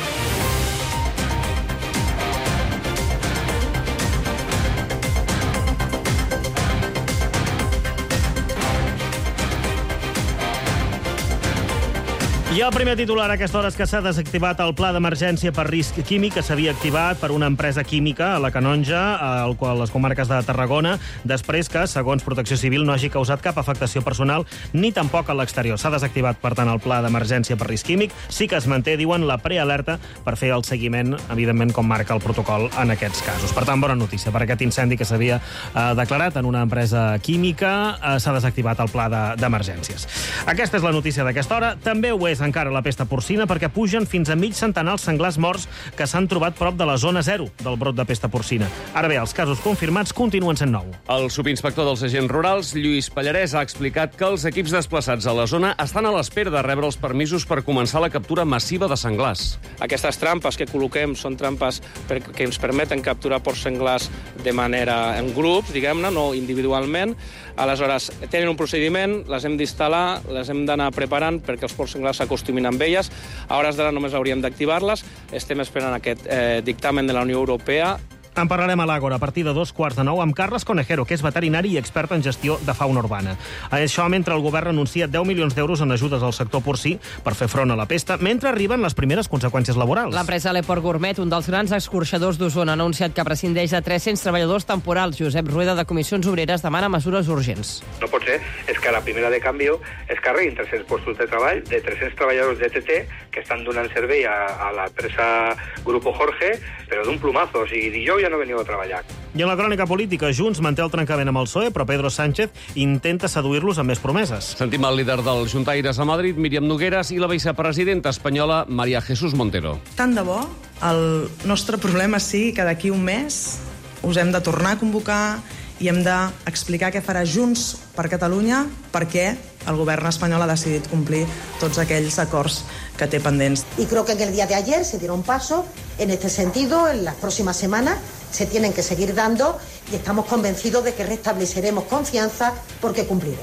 S1: I el primer titular a aquesta hora és que s'ha desactivat el pla d'emergència per risc químic que s'havia activat per una empresa química a la Canonja, a les comarques de Tarragona, després que, segons Protecció Civil, no hagi causat cap afectació personal ni tampoc a l'exterior. S'ha desactivat, per tant, el pla d'emergència per risc químic. Sí que es manté, diuen, la prealerta per fer el seguiment, evidentment, com marca el protocol en aquests casos. Per tant, bona notícia. Per aquest incendi que s'havia declarat en una empresa química, s'ha desactivat el pla d'emergències. Aquesta és la notícia d'aquesta hora. També ho és encara la pesta porcina, perquè pugen fins a mig centenar els senglars morts que s'han trobat prop de la zona zero del brot de pesta porcina. Ara bé, els casos confirmats continuen sent 9.
S6: El subinspector dels agents rurals, Lluís Pallarès, ha explicat que els equips desplaçats a la zona estan a l'espera de rebre els permisos per començar la captura massiva de senglars.
S11: Aquestes trampes que col·loquem són trampes que ens permeten capturar porcs senglars de manera en grups, diguem-ne, no individualment. Aleshores, tenen un procediment, les hem d'instal·lar, les hem d'anar preparant perquè els porcs senglars s'acostumin amb elles. A hores d'ara només hauríem d'activar-les. Estem esperant aquest dictamen de la Unió Europea.
S1: En parlarem a l'Àgora a partir de 8:45 amb Carles Conejero, que és veterinari i expert en gestió de fauna urbana. Això mentre el govern anuncia 10 milions d'euros en ajudes al sector porcí per fer front a la pesta, mentre arriben les primeres conseqüències laborals.
S12: L'empresa Leport Gourmet, un dels grans escorxadors d'Osona, ha anunciat que prescindeix de 300 treballadors temporals. Josep Rueda, de Comissions Obreres, demana mesures urgents.
S21: No pot ser és que a la primera de canvi es carreguin 300 postos de treball de 300 treballadors d'ETT que estan donant servei a l'empresa Grupo Jorge, però d'un plumazo. O sigui, jo ja no he venit a treballar.
S1: I en la crònica política, Junts manté el trencament amb el PSOE, però Pedro Sánchez intenta seduir-los amb més promeses.
S6: Sentim el líder dels Juntaires a Madrid, Míriam Nogueras, i la vicepresidenta espanyola, María Jesús Montero.
S22: Tant de bo el nostre problema sigui que d'aquí un mes us hem de tornar a convocar i hem d'explicar què farà Junts per Catalunya perquè el govern espanyol ha decidit complir tots aquells acords que té pendents.
S4: Y creo que en el día de ayer se dieron pasos en este sentido. En las próximas semanas se tienen que seguir dando y estamos convencidos de que restableceremos confianza porque cumpliremos.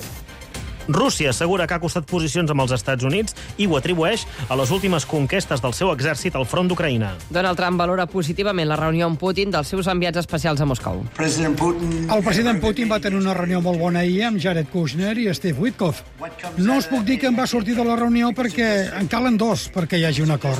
S1: Rússia assegura que ha costat posicions amb els Estats Units i ho atribueix a les últimes conquestes del seu exèrcit al front d'Ucraïna.
S12: Donald Trump valora positivament la reunió amb Putin dels seus enviats especials a Moscou.
S24: El president Putin va tenir una reunió molt bona ahir amb Jared Kushner i Steve Witkoff. No us puc dir que em va sortir de la reunió perquè en calen dos perquè hi hagi un acord.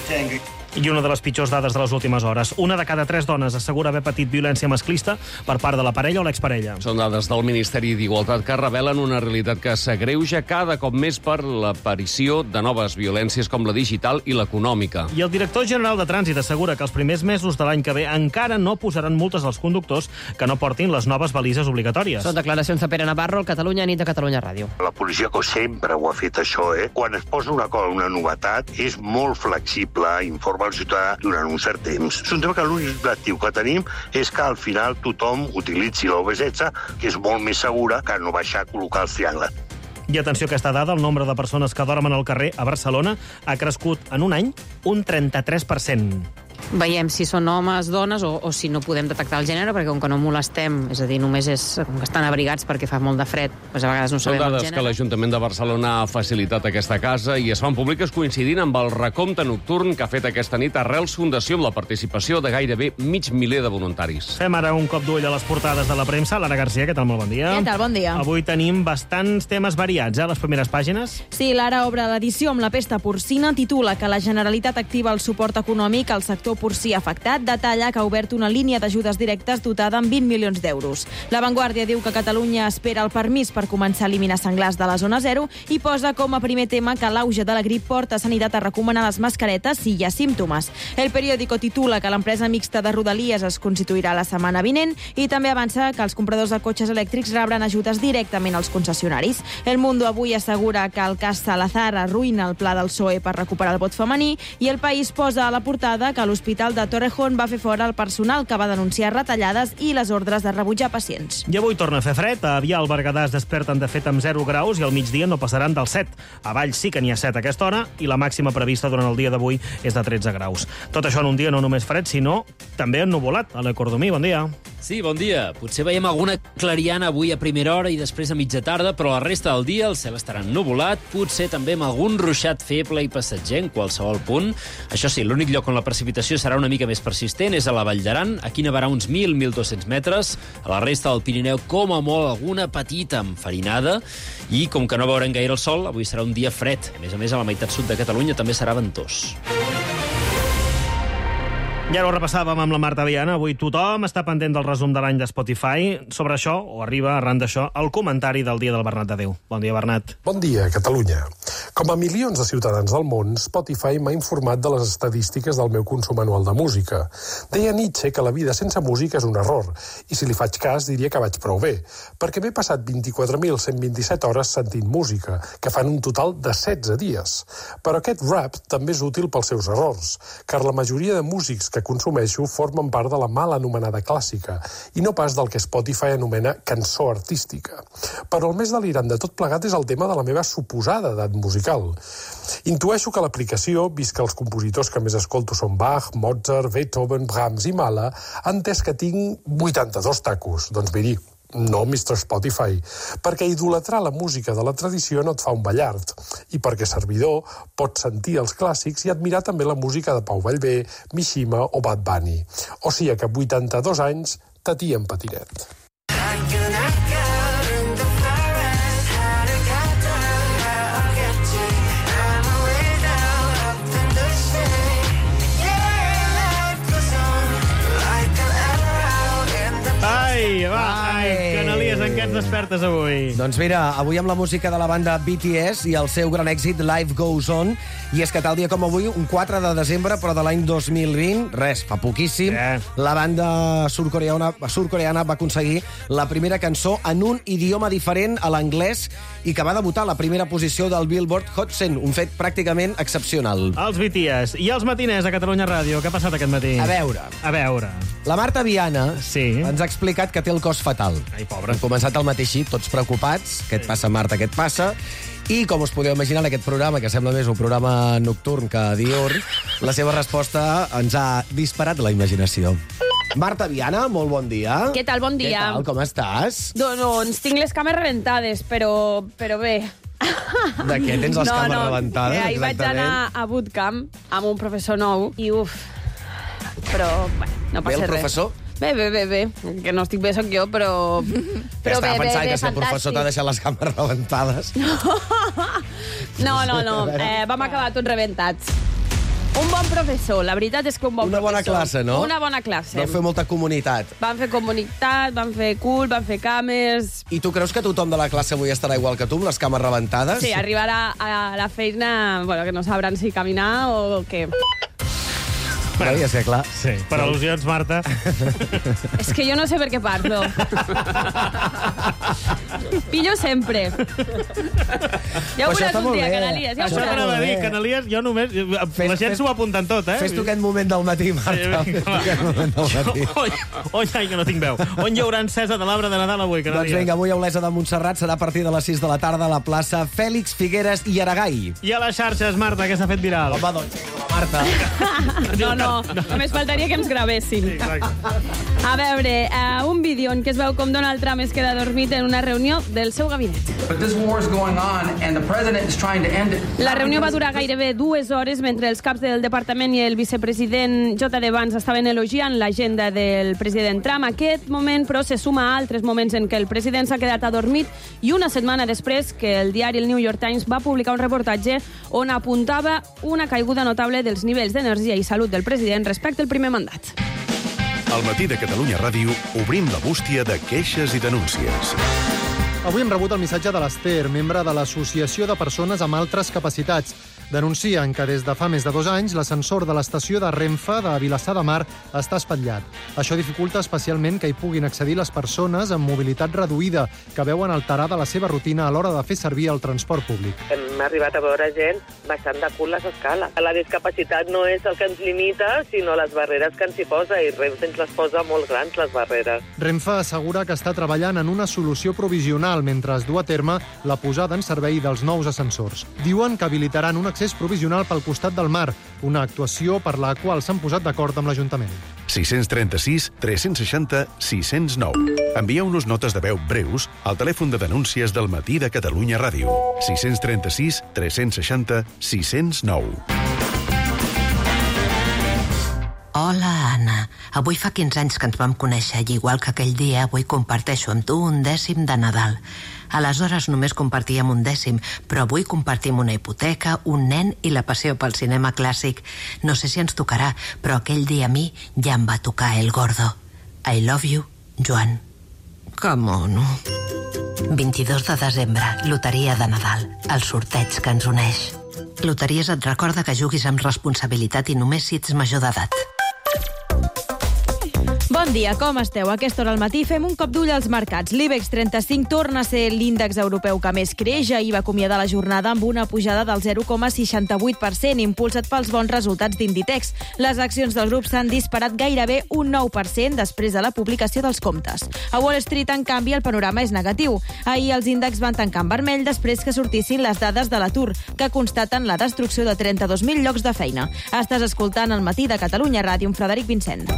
S1: I una de les pitjors dades de les últimes hores. Una de cada 3 dones assegura haver patit violència masclista per part de la parella o l'exparella.
S6: Són dades del Ministeri d'Igualtat que revelen una realitat que s'agreuja cada cop més per l'aparició de noves violències com la digital i l'econòmica.
S1: I el director general de Trànsit assegura que els primers mesos de l'any que ve encara no posaran multes als conductors que no portin les noves balises obligatòries.
S12: Són declaracions de Pere Navarro, al Catalunya Nit de Catalunya Ràdio.
S25: La policia, que sempre ho ha fet això, quan es posa una cosa, una novetat, és molt flexible, informa al ciutadà durant un cert temps. És un tema que l'únic objectiu que tenim és que al final tothom utilitzi l'OV16, que és molt més segura que no baixar a col·locar els triangles.
S1: I atenció a aquesta dada, el nombre de persones que dormen al carrer a Barcelona ha crescut en un any un 33%.
S12: Veiem si són homes, dones o si no podem detectar el gènere, perquè com que no molestem, és a dir, només és com que estan abrigats perquè fa molt de fred, doncs a vegades no sabem el gènere.
S6: Són dades que l'Ajuntament de Barcelona ha facilitat aquesta casa i es fan públiques coincidint amb el recompte nocturn que ha fet aquesta nit Arrels Fundació amb la participació de gairebé 500.000 de voluntaris.
S1: Fem ara un cop d'ull a les portades de la premsa. L'Anna Garcia, què tal? Molt bon dia.
S27: Què tal? Bon dia.
S1: Avui tenim bastants temes variats, les primeres pàgines.
S27: Sí, l'Ara obre l'edició amb la pesta porcina, titula que la Generalitat activa el suport econòmic al sector porcí afectat, detalla que ha obert una línia d'ajudes directes dotada amb 20 milions d'euros. La Vanguardia diu que Catalunya espera el permís per començar a eliminar senglars de la zona zero i posa com a primer tema que l'auge de la grip porta Sanitat a recomanar les mascaretes si hi ha símptomes. El periòdico titula que l'empresa mixta de Rodalies es constituirà la setmana vinent i també avança que els compradors de cotxes elèctrics rebran ajudes directament als concessionaris. El Mundo avui assegura que el cas Salazar arruïna el pla del PSOE per recuperar el vot femení i El País posa a la portada que l'Hospital de Torrejón va fer fora el personal que va denunciar retallades i les ordres de rebutjar pacients.
S1: I avui torna a fer fred. A Avià al Berguedà es desperten de fet amb 0 graus i al migdia no passaran del 7. A Valls sí que n'hi ha 7 a aquesta hora i la màxima prevista durant el dia d'avui és de 13 graus. Tot això en un dia no només fred, sinó també ennuvolat. Ale Cordomí, bon dia.
S2: Sí, bon dia. Potser veiem alguna clariana avui a primera hora i després a mitja tarda, però la resta del dia el cel estarà ennuvolat, potser també amb algun ruixat feble i passatger en qualsevol punt. Això sí, l'únic lloc on la precipitació serà una mica més persistent és a la Vall d'Aran. Aquí nevarà uns 1.000-1.200 metres. A la resta del Pirineu, com a molt, alguna petita enfarinada. I com que no veurem gaire el sol, avui serà un dia fred. A més, a la meitat sud de Catalunya també serà ventós.
S1: I ara ho repassàvem amb la Marta Viana. Avui tothom està pendent del resum de l'any de Spotify. Sobre això, o arriba arran d'això, el comentari del dia del Bernat de Déu. Bon dia, Bernat.
S3: Bon dia, Catalunya. Com a milions de ciutadans del món, Spotify m'ha informat de les estadístiques del meu consum anual de música. Deia Nietzsche que la vida sense música és un error, i si li faig cas diria que vaig prou bé, perquè m'he passat 24.127 hores sentint música, que fan un total de 16 dies. Però aquest rap també és útil pels seus errors, car la majoria de músics que consumeixo formen part de la mal anomenada clàssica i no pas del que Spotify anomena cançó artística. Però el més delirant de tot plegat és el tema de la meva suposada edat musical. Intueixo que l'aplicació, vist que els compositors que més escolto són Bach, Mozart, Beethoven, Brahms i Mahler, ha entès que tinc 82 tacos. Doncs miri, no, Mr. Spotify, perquè idolatrar la música de la tradició no et fa un ballard, i perquè servidor pot sentir els clàssics i admirar també la música de Pau Vallvé, Mishima o Bad Bunny. O sigui que 82 anys, tatí en patinet.
S1: Canalies, en què ens despertes avui?
S20: Doncs mira, avui amb la música de la banda BTS i el seu gran èxit Life Goes On, i és que tal dia com avui, un 4 de desembre, però de l'any 2020, res, fa poquíssim, la banda surcoreana va aconseguir la primera cançó en un idioma diferent a l'anglès i que va debutar a la primera posició del Billboard Hot 100, un fet pràcticament excepcional.
S1: Els BTS i els matiners a Catalunya Ràdio. Què ha passat aquest matí?
S20: A veure. La Marta Viana ens ha explicat que té el cos fatal.
S1: Ai, pobre.
S20: Hem començat al mateix així, tots preocupats. Què et passa, Marta, què et passa? I, com us podeu imaginar, en aquest programa, que sembla més un programa nocturn que diurn, la seva resposta ens ha disparat la imaginació. Marta Viana, molt bon dia.
S7: Què tal, bon dia.
S20: Què tal, com estàs?
S7: Doncs tinc les cames rebentades, però bé.
S20: De què tens les cames rebentades?
S7: Ahir vaig anar a bootcamp amb un professor nou i però bé, no passa res.
S20: Bé, el professor?
S7: Bé. Que no estic bé, soc jo, però
S20: estava pensant que si el professor t'ha deixat les cames rebentades.
S7: No. Vam acabar tots rebentats. Un bon professor, la veritat és que un bon professor.
S20: Una bona classe, no?
S7: Una bona classe.
S20: Vam fer molta comunitat.
S7: Vam fer comunitat, vam fer cul, vam fer cames...
S20: I tu creus que tothom de la classe avui estarà igual que tu, amb les cames rebentades?
S7: Sí, arribarà a la feina, que no sabran si caminar o què.
S20: Bueno, ja sé, clar.
S1: Sí, per al·lusions, Marta.
S7: És que jo no sé per què parlo. Pillo sempre. Ja ho veuràs un dia, Canalies.
S1: Això m'agrada dir, Canalies, jo només... La gent s'ho apunten tot, eh?
S20: Fes tu aquest moment del matí, Marta.
S1: Ai, que no tinc veu. On hi haurà encesa de l'arbre de Nadal avui, Canalies?
S20: Doncs vinga, avui a Olesa de Montserrat serà a partir de les 6 de la tarda a la plaça Fèlix Figueres i Aragai.
S1: I a les xarxes, Marta, que s'ha fet viral.
S20: Home, doncs, la Marta.
S7: No, només faltaria que ens gravessin.
S1: Sí,
S7: a veure, un vídeo en què es veu com Donald Trump es queda dormit en una reunió del seu gabinet. La reunió va durar gairebé 2 hores mentre els caps del departament i el vicepresident J.D. Vance estaven elogiant l'agenda del president Trump. Aquest moment, però, se suma a altres moments en què el president s'ha quedat adormit i una setmana després que el diari el New York Times va publicar un reportatge on apuntava una caiguda notable dels nivells d'energia i salut del president respecte al primer mandat.
S5: Al matí de Catalunya Ràdio obrim la bústia de queixes i denúncies.
S8: Avui hem rebut el missatge de l'Ester, membre de l'Associació de Persones amb Altres Capacitats. Denuncien que des de fa més de 2 anys l'ascensor de l'estació de Renfe de Vilassar de Mar està espatllat. Això dificulta especialment que hi puguin accedir les persones amb mobilitat reduïda, que veuen alterada la seva rutina a l'hora de fer servir el transport públic.
S10: Hem arribat a veure gent baixant de cul les escales. La discapacitat no és el que ens limita, sinó les barreres que ens hi posa, i Renfe ens les posa molt grans, les barreres.
S8: Renfe assegura que està treballant en una solució provisional mentre es du a terme la posada en servei dels nous ascensors. Diuen que habilitaran un accés provisional pel costat del mar, una actuació per la qual s'han posat d'acord amb l'Ajuntament.
S5: 636 360 609. Envieu-nos notes de veu breus al telèfon de denúncies del Matí de Catalunya Ràdio. 636 360 609.
S13: Hola, Anna. Avui fa 15 anys que ens vam conèixer i igual que aquell dia, avui comparteixo amb tu un 10 de Nadal. Aleshores només compartíem un 10, però avui compartim una hipoteca, un nen i la passió pel cinema clàssic. No sé si ens tocarà, però aquell dia a mi ja em va tocar El Gordo. I love you, Joan. Que mono. 22 de desembre, loteria de Nadal, el sorteig que ens uneix. Loteries et recorda que juguis amb responsabilitat i només si ets major d'edat.
S27: Bon dia, com esteu? A aquesta hora al matí fem un cop d'ull als mercats. L'IBEX 35 torna a ser l'índex europeu que més creix. Ahir va acomiadar la jornada amb una pujada del 0,68%, impulsat pels bons resultats d'Inditex. Les accions del grup s'han disparat gairebé un 9% després de la publicació dels comptes. A Wall Street, en canvi, el panorama és negatiu. Ahir els índexs van tancar en vermell després que sortissin les dades de l'atur, que constaten la destrucció de 32.000 llocs de feina. Estàs escoltant El Matí de Catalunya Ràdio amb Frederic Vincent.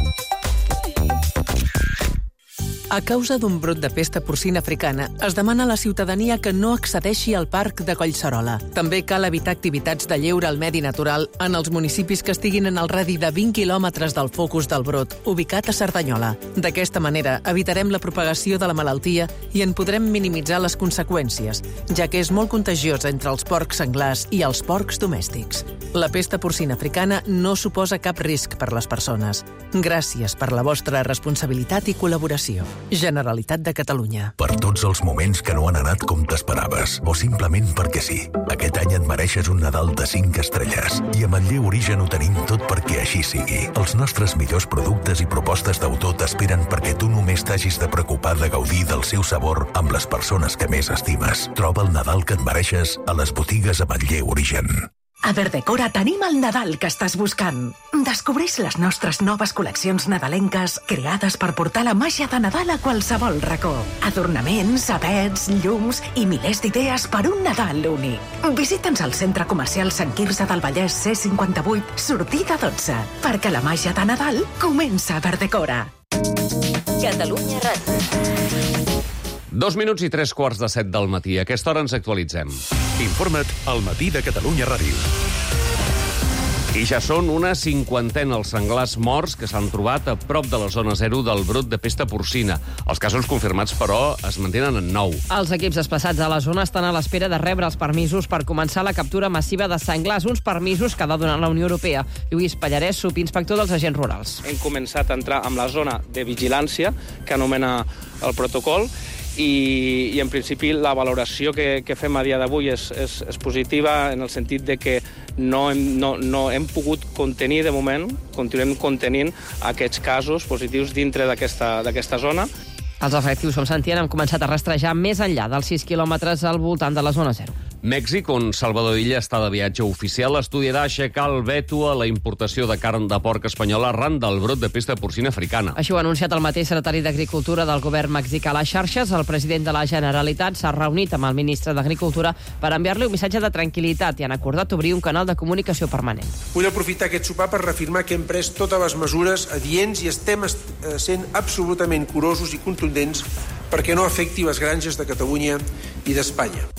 S18: A causa d'un brot de pesta porcina africana, es demana a la ciutadania que no accedeixi al parc de Collserola. També cal evitar activitats de lleure al medi natural en els municipis que estiguin en el radi de 20 quilòmetres del focus del brot, ubicat a Cerdanyola. D'aquesta manera, evitarem la propagació de la malaltia i en podrem minimitzar les conseqüències, ja que és molt contagiosa entre els porcs senglars i els porcs domèstics. La pesta porcina africana no suposa cap risc per les persones. Gràcies per la vostra responsabilitat i col·laboració. Generalitat de Catalunya.
S5: Per tots els moments que no han anat com t'esperaves, o simplement perquè sí. Aquest any et mereixes un Nadal de 5 estrelles. I a Manlleu Origen ho tenim tot perquè així sigui. Els nostres millors productes i propostes d'autor t'esperen perquè tu només t'hagis de preocupar de gaudir del seu sabor amb les persones que més estimes. Troba el Nadal que et mereixes a les botigues a Manlleu Origen.
S14: A Verdecora tenim el Nadal que estàs buscant. Descobreix les nostres noves col·leccions nadalenques creades per portar la màgia de Nadal a qualsevol racó. Adornaments, avets, llums i milers d'idees per un Nadal únic. Visita'ns al Centre Comercial Sant Quirze del Vallès C58, sortida 12, perquè la màgia de Nadal comença a Verdecora.
S19: Catalunya Ràdio.
S6: 2 minuts i 3:15 del matí. A aquesta hora ens actualitzem.
S5: Informa't al Matí de Catalunya Ràdio.
S6: I ja són una 50ena els senglars morts que s'han trobat a prop de la zona 0 del brot de pesta porcina. Els casos confirmats, però, es mantenen en 9.
S23: Els equips desplaçats a la zona estan a l'espera de rebre els permisos per començar la captura massiva de senglars, uns permisos que ha de donar la Unió Europea. Lluís Pallarès, subinspector dels agents rurals.
S11: Hem començat a entrar en la zona de vigilància, que anomena el protocol, i en principi la valoració que fem a dia d'avui és positiva en el sentit de que no hem pogut contenir de moment, continuem contenint aquests casos positius dintre d'aquesta zona.
S23: Els efectius, com sentien, han començat a rastrejar més enllà dels 6 quilòmetres al voltant de la zona 0.
S6: Mèxic, on Salvador Illa està de viatge oficial, estudiarà aixecar el veto a la importació de carn de porc espanyola arran del brot de pesta porcina africana.
S23: Això ho ha anunciat el mateix secretari d'Agricultura del govern mexicà a les xarxes. El president de la Generalitat s'ha reunit amb el ministre d'Agricultura per enviar-li un missatge de tranquil·litat i han acordat obrir un canal de comunicació permanent.
S26: Vull aprofitar aquest sopar per reafirmar que hem pres totes les mesures adients i estem sent absolutament curosos i contundents perquè no afecti les granges de Catalunya i d'Espanya.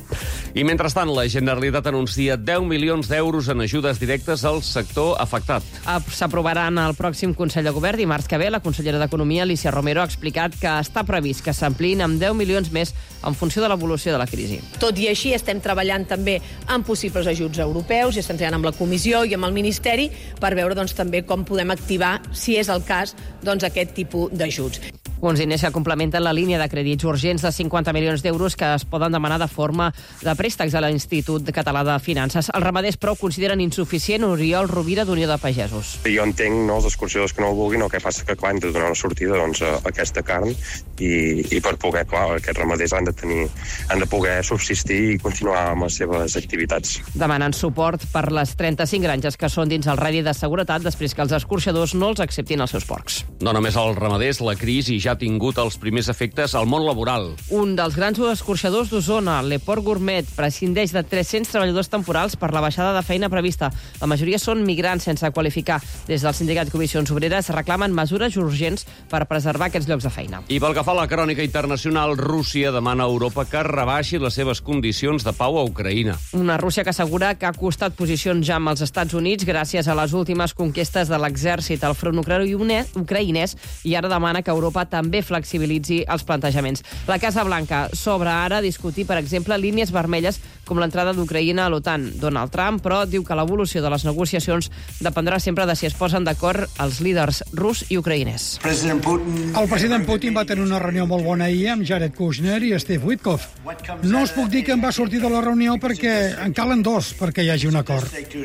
S6: I mentrestant, la Generalitat anuncia 10 milions d'euros en ajudes directes al sector afectat.
S23: S'aprovaran al pròxim Consell de Govern dimarts que ve. La consellera d'Economia, Alícia Romero, ha explicat que està previst que s'ampliïn amb 10 milions més en funció de l'evolució de la crisi.
S4: Tot i així, estem treballant també en possibles ajuts europeus i estem treballant amb la Comissió i amb el Ministeri per veure també com podem activar, si és el cas, aquest tipus d'ajuts.
S23: Uns diners que complementen la línia de crèdits urgents de 50 milions d'euros que es poden demanar de forma de préstecs a l'Institut Català de Finances. Els ramaders, però, consideren insuficient. Oriol Rovira, d'Unió de Pagesos.
S9: Jo entenc els escorxadors que no ho vulguin, el que passa que han de donar una sortida a aquesta carn i per poder, aquests ramaders han de poder subsistir i continuar amb les seves activitats.
S23: Demanen suport per les 35 granges que són dins el radi de seguretat després que els escorxadors no els acceptin els seus porcs.
S6: No només els ramaders, la crisi ja ha tingut els primers efectes al món laboral.
S23: Un dels grans escorxadors d'Osona, l'Eport Gourmet, prescindeix de 300 treballadors temporals per la baixada de feina prevista. La majoria són migrants sense qualificar. Des del sindicat Comissions Obreres reclamen mesures urgents per preservar aquests llocs de feina.
S6: I pel que fa a la crònica internacional, Rússia demana a Europa que rebaixi les seves condicions de pau a Ucraïna.
S23: Una Rússia que assegura que ha costat posicions ja amb els Estats Units gràcies a les últimes conquestes de l'exèrcit al front ucraïnès i ara demana que Europa també flexibilitzi els plantejaments. La Casa Blanca s'obre ara a discutir, per exemple, línies vermelles com l'entrada d'Ucraïna a l'OTAN. Donald Trump, però, diu que l'evolució de les negociacions dependrà sempre de si es posen d'acord els líders rus i ucraïnès.
S24: El president Putin va tenir una reunió molt bona ahir amb Jared Kushner i Steve Witkoff. No us puc dir que em va sortir de la reunió perquè en calen dos perquè hi hagi un acord.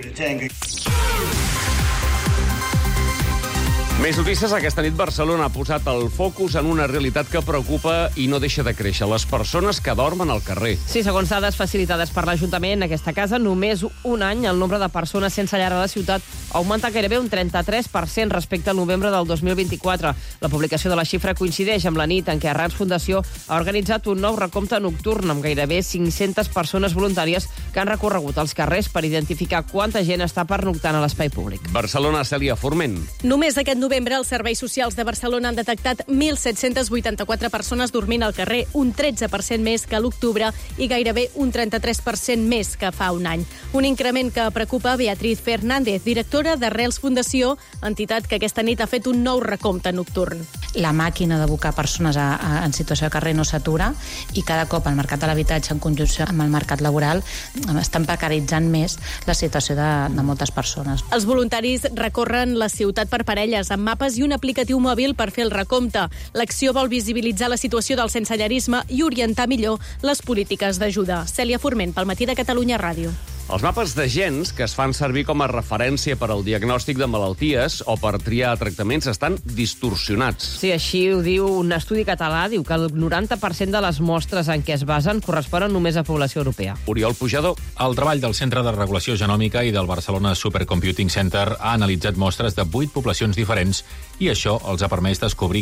S6: Més notícies. Aquesta nit Barcelona ha posat el focus en una realitat que preocupa i no deixa de créixer: les persones que dormen al carrer.
S23: Sí, segons dades facilitades per l'Ajuntament, en aquesta casa, només un any el nombre de persones sense llar a la ciutat ha augmentat gairebé un 33% respecte al novembre del 2024. La publicació de la xifra coincideix amb la nit en què Arrels Fundació ha organitzat un nou recompte nocturn amb gairebé 500 persones voluntàries que han recorregut els carrers per identificar quanta gent està pernoctant a l'espai públic.
S6: Barcelona, Cèlia Forment.
S4: Només aquest novembre, els serveis socials de Barcelona han detectat 1.784 persones dormint al carrer, un 13% més que a l'octubre i gairebé un 33% més que fa un any. Un increment que preocupa Beatriz Fernández, directora d'Arrels Fundació, entitat que aquesta nit ha fet un nou recompte nocturn.
S15: La màquina d'abocar persones en situació de carrer no s'atura i cada cop el mercat de l'habitatge en conjunció amb el mercat laboral estan precaritzant més la situació de moltes persones.
S4: Els voluntaris recorren la ciutat per parelles amb mapes i un aplicatiu mòbil per fer el recompte. L'acció vol visibilitzar la situació del sensellarisme i orientar millor les polítiques d'ajuda. Cèlia Forment, pel Matí de Catalunya Ràdio.
S6: Els mapes de gens que es fan servir com a referència per al diagnòstic de malalties o per triar tractaments estan distorsionats.
S23: Sí, així ho diu un estudi català. Diu que el 90% de les mostres en què es basen corresponen només a població europea.
S6: Oriol Pujador.
S16: El treball del Centre de Regulació Genòmica i del Barcelona Supercomputing Center ha analitzat mostres de 8 poblacions diferents i això els ha permès descobrir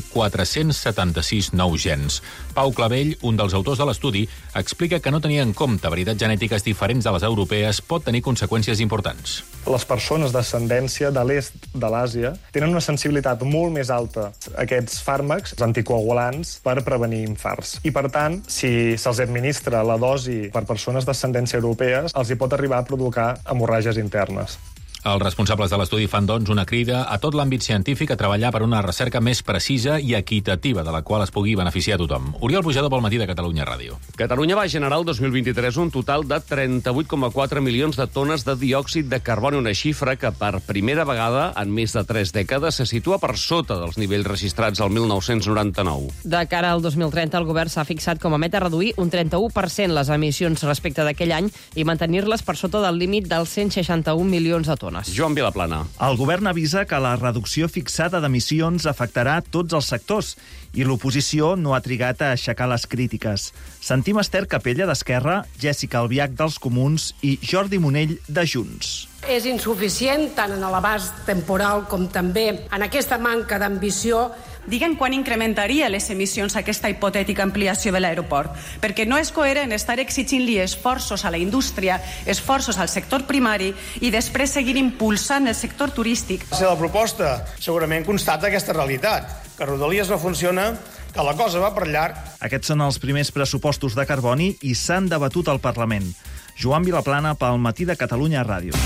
S16: 476 nous gens. Pau Clavell, un dels autors de l'estudi, explica que no tenir en compte varietats genètiques diferents de les europees pot tenir conseqüències importants.
S17: Les persones d'ascendència de l'est de l'Àsia tenen una sensibilitat molt més alta a aquests fàrmacs anticoagulants per prevenir infarts. I, per tant, si se'ls administra la dosi per persones d'ascendència europees, els hi pot arribar a provocar hemorràgies internes.
S16: Els responsables de l'estudi fan, doncs, una crida a tot l'àmbit científic a treballar per una recerca més precisa i equitativa de la qual es pugui beneficiar tothom. Oriol Pujador pel Matí de Catalunya Ràdio.
S6: Catalunya va generar el 2023 un total de 38,4 milions de tones de diòxid de carboni, una xifra que per primera vegada en més de 3 dècades se situa per sota dels nivells registrats al 1999.
S23: De cara al 2030, el govern s'ha fixat com a meta reduir un 31% les emissions respecte d'aquell any i mantenir-les per sota del límit dels 161 milions de tones.
S6: Joan Vilaplana.
S21: El govern avisa que la reducció fixada d'emissions afectarà tots els sectors i l'oposició no ha trigat a aixecar les crítiques. Sentim Esther Capella d'Esquerra, Jèssica Albiach dels Comuns i Jordi Monell de Junts.
S22: És insuficient tant en l'abast temporal com també en aquesta manca d'ambició.
S28: Diguem quan incrementaria les emissions aquesta hipotètica ampliació de l'aeroport, perquè no és coherent estar exigint-li esforços a la indústria, esforços al sector primari i després seguir impulsant el sector turístic.
S29: La proposta segurament constata aquesta realitat, que Rodalies no funciona, que la cosa va per llarg.
S21: Aquests són els primers pressupostos de carboni i s'han debatut al Parlament. Joan Vilaplana pel Matí de Catalunya Ràdio.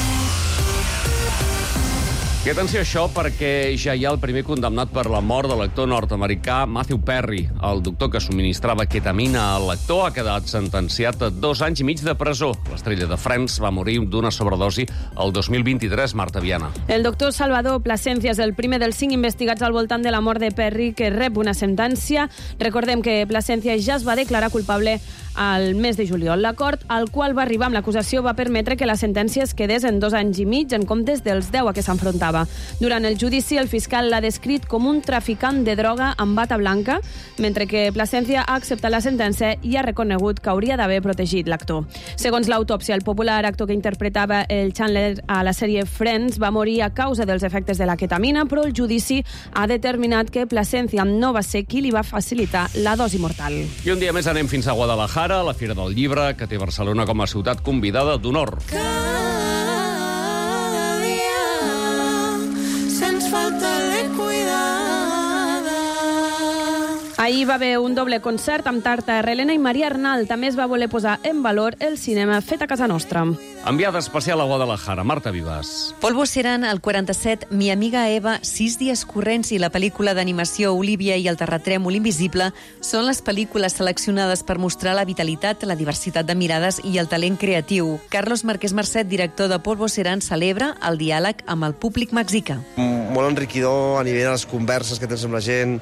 S6: I atenció a això, perquè ja hi ha el primer condemnat per la mort de l'actor nord-americà Matthew Perry. El doctor que subministrava ketamina al lector ha quedat sentenciat a 2 anys i mig de presó. L'estrella de Friends va morir d'una sobredosi el 2023, Marta Viana.
S1: El doctor Salvador Plasencia és el primer dels 5 investigats al voltant de la mort de Perry que rep una sentència. Recordem que Plasencia ja es va declarar culpable al mes de juliol. L'acord al qual va arribar amb l'acusació va permetre que la sentència es quedés en 2 anys i mig en comptes dels 10 a què s'enfrontava. Durant el judici, el fiscal l'ha descrit com un traficant de droga amb bata blanca, mentre que Plasencia ha acceptat la sentència i ha reconegut que hauria d'haver protegit l'actor. Segons l'autòpsia, el popular actor que interpretava el Chandler a la sèrie Friends va morir a causa dels efectes de la ketamina, però el judici ha determinat que Plasencia no va ser qui li va facilitar la dosi mortal.
S6: I un dia més anem fins a Guadalajara, a la Fira del Llibre, que té Barcelona com a ciutat convidada d'honor.
S1: Ahir va haver un doble concert amb Tarta Relena i Maria Arnal. També es va voler posar en valor el cinema fet a casa nostra.
S6: Enviada especial a Guadalajara, Marta Vivas.
S2: Polvo Serán, el 47, Mi amiga Eva, 6 dies corrents i la pel·lícula d'animació Olivia i el terratrèmol invisible són les pel·lícules seleccionades per mostrar la vitalitat, la diversitat de mirades i el talent creatiu. Carlos Márquez Marcet, director de Polvo Serán, celebra el diàleg amb el públic mexicà.
S3: Molt enriquidor a nivell de les converses que tens amb la gent.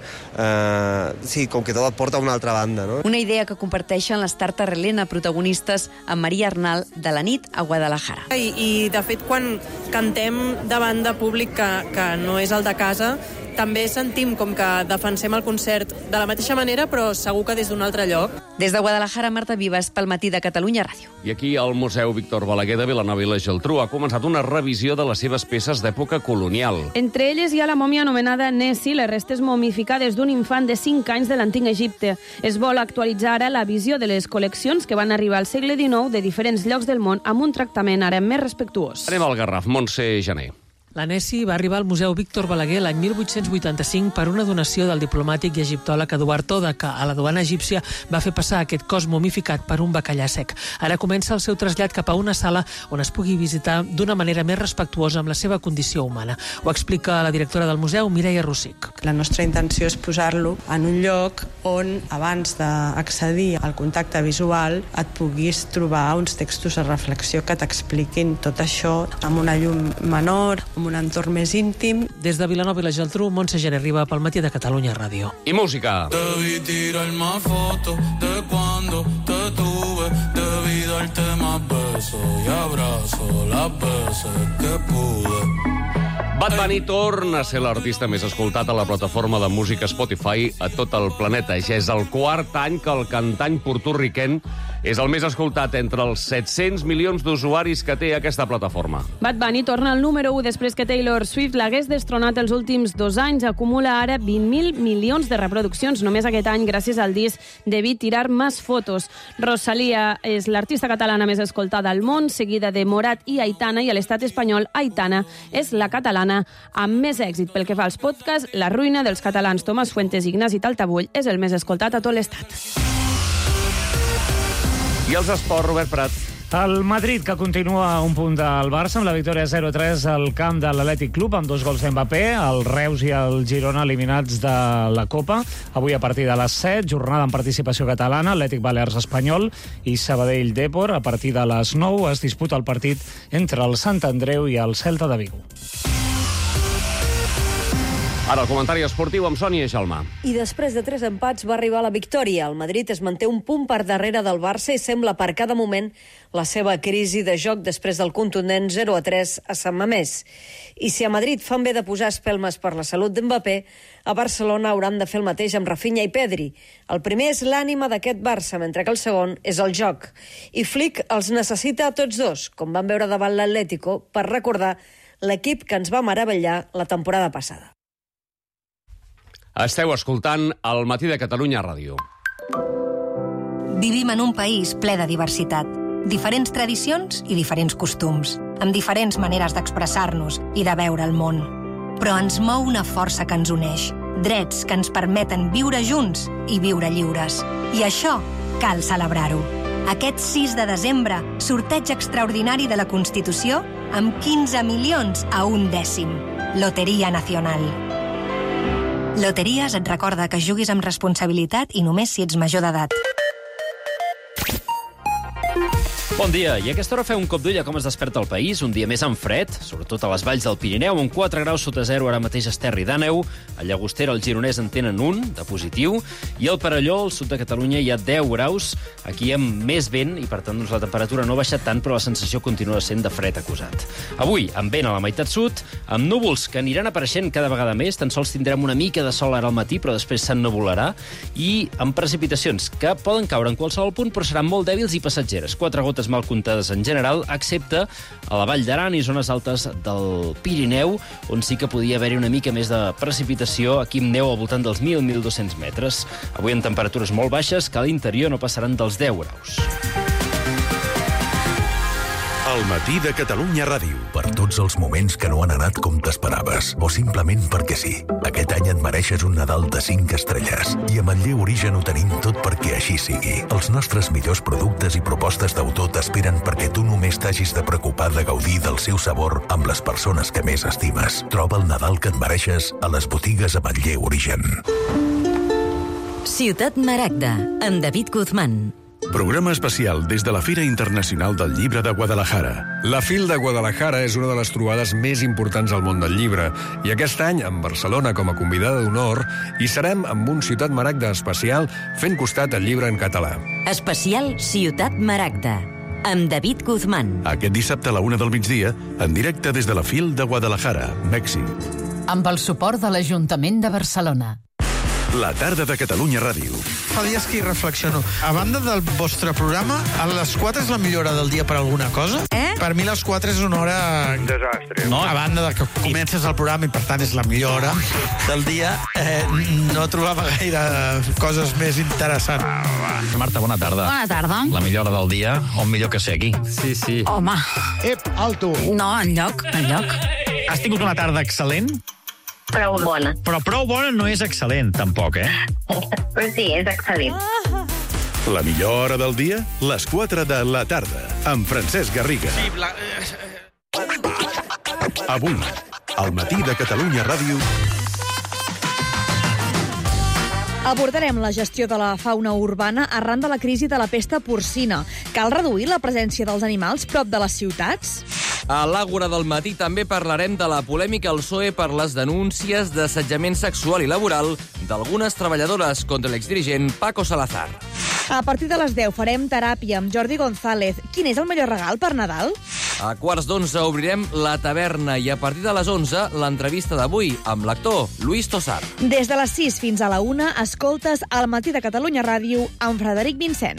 S3: Sí, com que tot et porta a una altra banda, no?
S2: Una idea que comparteixen les Tarta Relena, protagonistes amb Maria Arnal, de la nit a Guadalajara.
S7: I de fet, quan cantem davant de públic que no és el de casa, també sentim com que defensem el concert de la mateixa manera, però segur que des d'un altre lloc.
S2: Des de Guadalajara, Marta Vivas, pel Matí de Catalunya Ràdio.
S6: I aquí al Museu Víctor Balaguer de Vilanova i la Geltrú ha començat una revisió de les seves peces d'època colonial.
S1: Entre elles hi ha la mòmia anomenada Nessie, les restes momificades d'un infant de 5 anys de l'antic Egipte. Es vol actualitzar ara la visió de les col·leccions que van arribar al segle XIX de diferents llocs del món amb un tractament ara més respectuós.
S6: Anem al Garraf, Montse Janer.
S8: La Nessie va arribar al Museu Víctor Balaguer l'any 1885 per una donació del diplomàtic i egiptòleg Eduard Toda, que a la duana egípcia va fer passar aquest cos momificat per un bacallà sec. Ara comença el seu trasllat cap a una sala on es pugui visitar d'una manera més respectuosa amb la seva condició humana. Ho explica la directora del museu, Mireia Rossic.
S10: La nostra intenció és posar-lo en un lloc on, abans d'accedir al contacte visual, et puguis trobar uns textos de reflexió que t'expliquin tot això amb una llum menor, un entorn més íntim.
S8: Des de Vilanova i la Geltrú, Montse Janer arriba pel Matí de Catalunya Ràdio.
S6: I música.
S12: Debí tirar más fotos de cuando te tuve, debí darte más besos y abrazo las veces que pude.
S6: Bad Bunny torna a ser l'artista més escoltat a la plataforma de música Spotify a tot el planeta. Ja és el 4 any que el cantant porto-riqueny és el més escoltat entre els 700 milions d'usuaris que té aquesta plataforma.
S1: Bad Bunny torna al número 1 després que Taylor Swift l'hagués destronat els últims 2 anys. Acumula ara 20.000 milions de reproduccions només aquest any gràcies al disc Debí tirar más fotos. Rosalía és l'artista catalana més escoltada al món, seguida de Morat i Aitana, i a l'estat espanyol Aitana és la catalana amb més èxit. Pel que fa als podcasts, La ruïna dels catalans Tomàs Fuentes i Ignasi Taltabull és el més escoltat a tot l'estat.
S6: I els esports, Robert Prat.
S20: El Madrid, que continua a un punt del Barça amb la victòria 0-3 al camp de l'Atlètic Club amb 2 gols d'Mbappé, el Reus i el Girona eliminats de la Copa. Avui a partir de les 7, jornada en participació catalana, Atlètic Balears Espanyol i Sabadell Depor. A partir de les 9 es disputa el partit entre el Sant Andreu i el Celta de Vigo.
S6: Ara el comentari esportiu amb Sònia Jalmà.
S25: I després de 3 empats va arribar la victòria. El Madrid es manté un punt per darrere del Barça i sembla per cada moment la seva crisi de joc després del contundent 0-3 a Sant Mamés. I si a Madrid fan bé de posar espelmes per la salut d'Mbappé, a Barcelona hauran de fer el mateix amb Rafinha i Pedri. El primer és l'ànima d'aquest Barça, mentre que el segon és el joc. I Flick els necessita a tots dos, com van veure davant l'Atlético, per recordar l'equip que ens va meravellar la temporada passada.
S6: Esteu escoltant el Matí de Catalunya Ràdio.
S30: Vivim en un país ple de diversitat. Diferents tradicions i diferents costums, amb diferents maneres d'expressar-nos i de veure el món. Però ens mou una força que ens uneix, drets que ens permeten viure junts i viure lliures. I això cal celebrar-ho. Aquest 6 de desembre, sorteig extraordinari de la Constitució amb 15 milions a 1/10. Loteria Nacional. Loteries et recorda que juguis amb responsabilitat i només si ets major d'edat.
S5: Bon dia, i a aquesta hora feu un cop d'ull a com es desperta el país, un dia més amb fred, sobretot a les valls del Pirineu, amb 4 graus sota zero ara mateix a Esterri d'Àneu, a Llagostera, al Gironès en tenen 1 de positiu, i al Perelló, al sud de Catalunya, hi ha 10 graus, aquí hi ha més vent, i per tant la temperatura no ha baixat tant, però la sensació continua sent de fred acusat. Avui, amb vent a la meitat sud, amb núvols que aniran apareixent cada vegada més, tan sols tindrem una mica de sol ara al matí, però després s'ennuvolarà, i amb precipitacions que poden caure en qualsevol punt, però seran molt dèbils i passatgeres. 4 gotes mal comptades en general, excepte a la Vall d'Aran i zones altes del Pirineu, on sí que podia haver-hi una mica més de precipitació, aquí amb neu al voltant dels 1.000-1.200 metres. Avui amb temperatures molt baixes, que a l'interior no passaran dels 10 graus.
S9: El matí de Catalunya Ràdio. Per tots els moments que no han anat com t'esperaves, o simplement perquè sí. Aquest any et mereixes un Nadal de 5 estrelles. I a Manlleu Origen ho tenim tot perquè així sigui. Els nostres millors productes i propostes d'autor t'esperen perquè tu només t'hagis de preocupar de gaudir del seu sabor amb les persones que més estimes. Troba el Nadal que et mereixes a les botigues a Manlleu Origen.
S11: Ciutat Maragda, amb David Guzmán.
S13: Programa especial des de la Fira Internacional del Llibre de Guadalajara.
S14: La FIL de Guadalajara és una de les trobades més importants al món del llibre i aquest any, amb Barcelona com a convidada d'honor, hi serem amb un Ciutat Maragda especial fent costat al llibre en català.
S11: Especial Ciutat Maragda, amb David Guzmán.
S13: Aquest dissabte a la 1 del migdia, en directe des de la FIL de Guadalajara, Mèxic.
S18: Amb el suport de l'Ajuntament de Barcelona.
S13: La tarda de Catalunya Ràdio.
S19: Fa dies que hi reflexiono. A banda del vostre programa, a les 4 és la millor hora del dia per alguna cosa? Per mi les 4 és una hora...
S24: Desastre.
S19: No, a banda de que comences el programa i per tant és la millor hora del dia, no trobava gaire coses més interessants.
S26: Marta, bona tarda.
S18: Bona tarda.
S26: La millor hora del dia, on millor que ser aquí. Sí.
S18: Home.
S19: Alto.
S18: No, enlloc.
S26: Has tingut una tarda excel·lent?
S27: Prou bona.
S26: Però prou bona no és excel·lent, tampoc,
S27: Però sí, és excel·lent.
S13: La millor hora del dia, les 4 de la tarda, amb Francesc Garriga. Avui, al matí de Catalunya Ràdio...
S31: Abordarem la gestió de la fauna urbana arran de la crisi de la pesta porcina. Cal reduir la presència dels animals prop de les ciutats?
S32: A l'Àgora del matí també parlarem de la polèmica al PSOE per les denúncies d'assetjament sexual i laboral d'algunes treballadores contra l'exdirigent Paco Salazar.
S31: A partir de les 10 farem teràpia amb Jordi González. Quin és el millor regal per Nadal?
S32: A 11:15 obrirem la taverna i a partir de les 11 l'entrevista d'avui amb l'actor Luis Tosar.
S31: Des de les 6 fins a la 1 escoltes al matí de Catalunya Ràdio amb Frederic Vincent.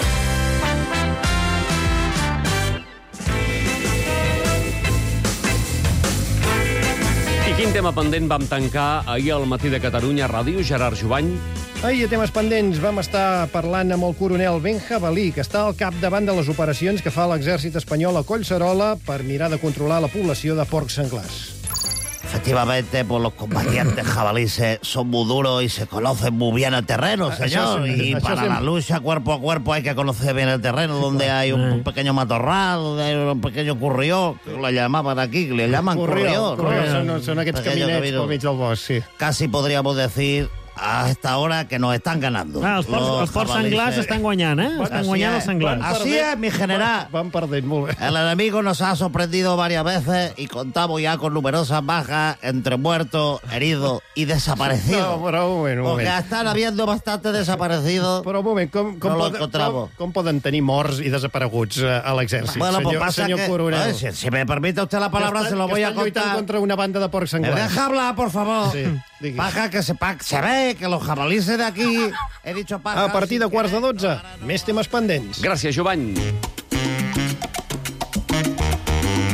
S6: Quin tema pendent vam tancar ahir al matí de Catalunya Ràdio, Gerard Jovany?
S33: Ahir a temes pendents vam estar parlant amb el coronel Ben Jabalí, que està al capdavant de les operacions que fa l'exèrcit espanyol a Collserola per mirar de controlar la població de porcs senglars.
S34: Efectivamente, pues los combatientes jabalíes son muy duros y se conocen muy bien el terreno, señor. Y para la lucha cuerpo a cuerpo hay que conocer bien el terreno, donde hay un pequeño matorral, donde hay un pequeño currió, que lo llamaban aquí, que le llaman currió.
S33: Són aquests caminets pel mig del bosc, sí.
S34: Casi podríamos decir a esta hora que nos están ganando.
S20: Els porcs senglars estan guanyant, Estan guanyant els senglars.
S34: Así es, mi general.
S33: Van perdent, molt bé.
S34: El enemigo nos ha sorprendido varias veces y contamos ya con numerosas bajas entre muertos, heridos y desaparecidos.
S33: No, però un moment.
S34: Porque están habiendo bastante desaparecidos.
S33: Però un moment, com poden tenir morts i desapareguts a l'exèrcit, senyor coronel?
S34: Si me permite usted la palabra, se lo voy a contar.
S33: Que estan lluitant contra una banda de porcs senglars.
S34: ¿Me deja hablar, por favor?
S33: Sí.
S34: Paja que se ve que los jabalíes de aquí... He dicho paja...
S33: A partir de 11:15, més temes pendents.
S6: Gràcies, Jovany.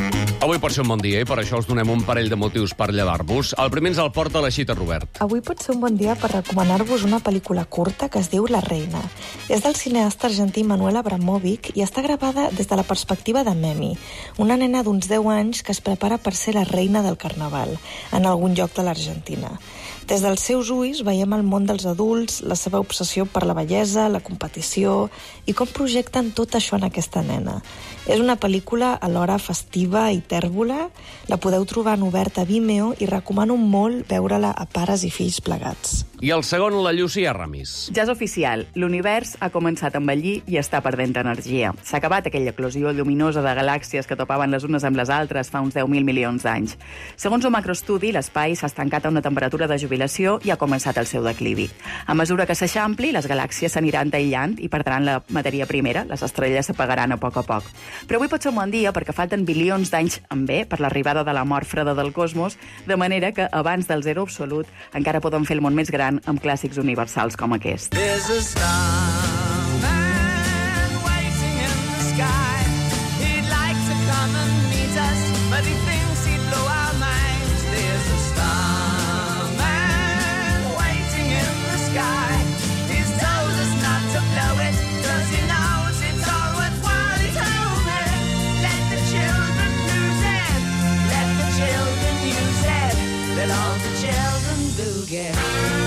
S6: Avui pot ser un bon dia i per això us donem un parell de motius per llevar-vos. El primer ens el porta la Xita Robert.
S2: Avui pot ser un bon dia per recomanar-vos una pel·lícula curta que es diu La Reina. És del cineasta argentí Manuel Abramovic i està gravada des de la perspectiva de Memi, una nena d'uns 10 anys que es prepara per ser la reina del carnaval en algun lloc de l'Argentina. Des dels seus ulls veiem el món dels adults, la seva obsessió per la bellesa, la competició i com projecten tot això en aquesta nena. És una pel·lícula alhora festiva i tèrbola. La podeu trobar en obert a Vimeo i recomano molt veure-la a pares i fills plegats.
S6: I el segon, la Llucia Ramis.
S3: Ja és oficial. L'univers ha començat a envellir i està perdent energia. S'ha acabat aquella eclosió lluminosa de galàxies que topaven les unes amb les altres fa uns 10.000 milions d'anys. Segons un macroestudi, l'espai s'ha estancat a una temperatura de jubilació i ha començat el seu declivi. A mesura que s'eixampli, les galàxies s'aniran aïllant i perdran la matèria primera. Les estrelles s'apagaran a poc. Però avui pot ser un bon dia perquè falten bilions d'anys en B per l'arribada de la mort freda del cosmos, de manera que abans del zero absolut encara poden fer el món més gran amb clàssics universals com aquest.
S12: There's a starman waiting in the sky. He'd like to come and meet us, but he thinks he'd blow our minds. There's a starman waiting in the sky. He's told us not to blow it, 'cause he knows it's all worthwhile. He told me, let the children lose it, let the children use it, let all the children do get.